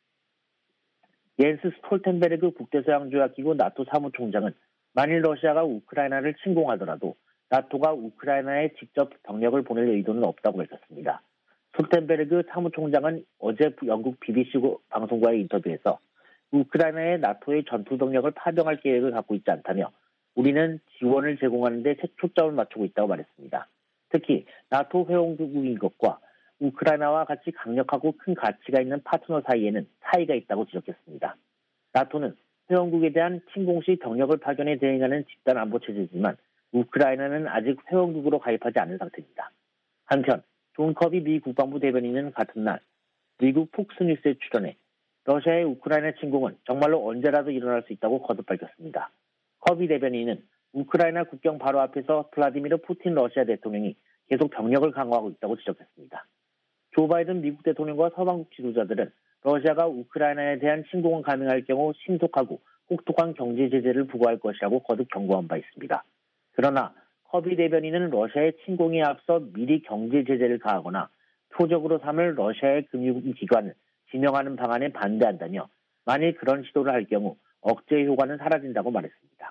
옌스 스톨텐베르그 국제서양조약기구 나토 사무총장은 만일 러시아가 우크라이나를 침공하더라도 나토가 우크라이나에 직접 병력을 보낼 의도는 없다고 밝혔습니다. 스톨텐베르그 사무총장은 어제 영국 비비씨 방송과의 인터뷰에서 우크라이나에 나토의 전투병력을 파병할 계획을 갖고 있지 않다며 우리는 지원을 제공하는 데 초점을 맞추고 있다고 말했습니다. 특히 나토 회원국인 것과 우크라이나와 같이 강력하고 큰 가치가 있는 파트너 사이에는 차이가 있다고 지적했습니다. 나토는 회원국에 대한 침공 시 병력을 파견해 대응하는 집단 안보 체제지만 우크라이나는 아직 회원국으로 가입하지 않은 상태입니다. 한편 존 커비 미 국방부 대변인은 같은 날 미국 폭스뉴스에 출연해 러시아의 우크라이나 침공은 정말로 언제라도 일어날 수 있다고 거듭 밝혔습니다. 커비 대변인은 우크라이나 국경 바로 앞에서 블라디미르 푸틴 러시아 대통령이 계속 병력을 강화하고 있다고 지적했습니다. 조 바이든 미국 대통령과 서방국 지도자들은 러시아가 우크라이나에 대한 침공을 감행할 경우 신속하고 혹독한 경제 제재를 부과할 것이라고 거듭 경고한 바 있습니다. 그러나 커비 대변인은 러시아의 침공에 앞서 미리 경제 제재를 가하거나 표적으로 삼을 러시아의 금융기관을 지명하는 방안에 반대한다며 만일 그런 시도를 할 경우 억제 효과는 사라진다고 말했습니다.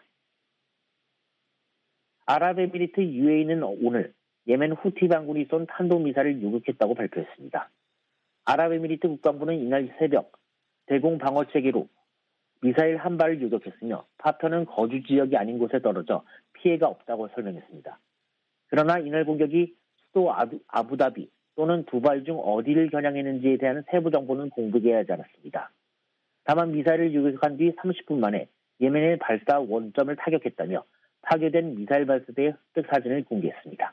아랍에미리트 유에이는 오늘 예멘 후티 반군이 쏜 탄도미사일을 요격했다고 발표했습니다. 아랍에미리트 국방부는 이날 새벽 대공 방어체계로 미사일 한 발을 요격했으며 파편은 거주 지역이 아닌 곳에 떨어져 피해가 없다고 설명했습니다. 그러나 이날 공격이 수도 아부, 아부다비 또는 두바이 중 어디를 겨냥했는지에 대한 세부 정보는 공개하지 않았습니다. 다만 미사일을 요격한 뒤 삼십 분 만에 예멘의 발사 원점을 타격했다며 파괴된 미사일 발사대의 흑백 사진을 공개했습니다.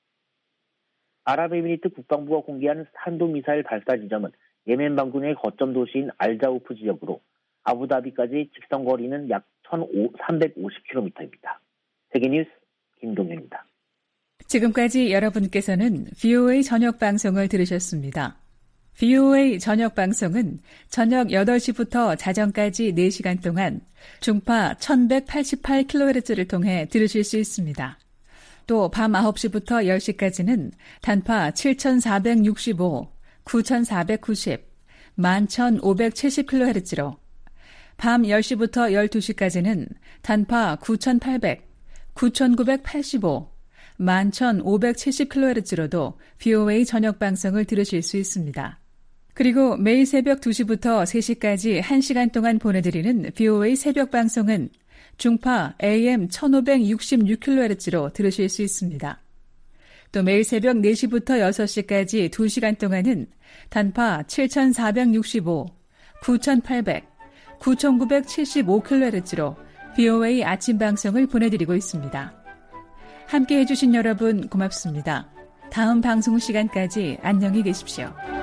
아랍에미리트 국방부가 공개한 탄도미사일 발사 지점은 예멘 반군의 거점 도시인 알자우프 지역으로 아부다비까지 직선 거리는 약 천삼백오십 킬로미터입니다. 세계뉴스 김동현입니다. 지금까지 여러분께서는 브이오에이 저녁 방송을 들으셨습니다. 브이오에이 저녁 방송은 저녁 여덟 시부터 자정까지 네 시간 동안 중파 천백팔십팔 킬로헤르츠를 통해 들으실 수 있습니다. 또 밤 아홉 시부터 열 시까지는 단파 칠천사백육십오, 구천사백구십, 만 천오백칠십 킬로헤르츠로 밤 열 시부터 열두 시까지는 단파 구천팔백, 구천구백팔십오, 만 천오백칠십 킬로헤르츠로도 브이오에이 저녁 방송을 들으실 수 있습니다. 그리고 매일 새벽 두 시부터 세 시까지 한 시간 동안 보내드리는 브이오에이 새벽 방송은 중파 에이엠 천오백육십육 킬로헤르츠로 들으실 수 있습니다. 또 매일 새벽 네 시부터 여섯 시까지 두 시간 동안은 단파 칠천사백육십오, 구천팔백, 구천구백칠십오 킬로헤르츠로 브이오에이 아침 방송을 보내드리고 있습니다. 함께해 주신 여러분 고맙습니다. 다음 방송 시간까지 안녕히 계십시오.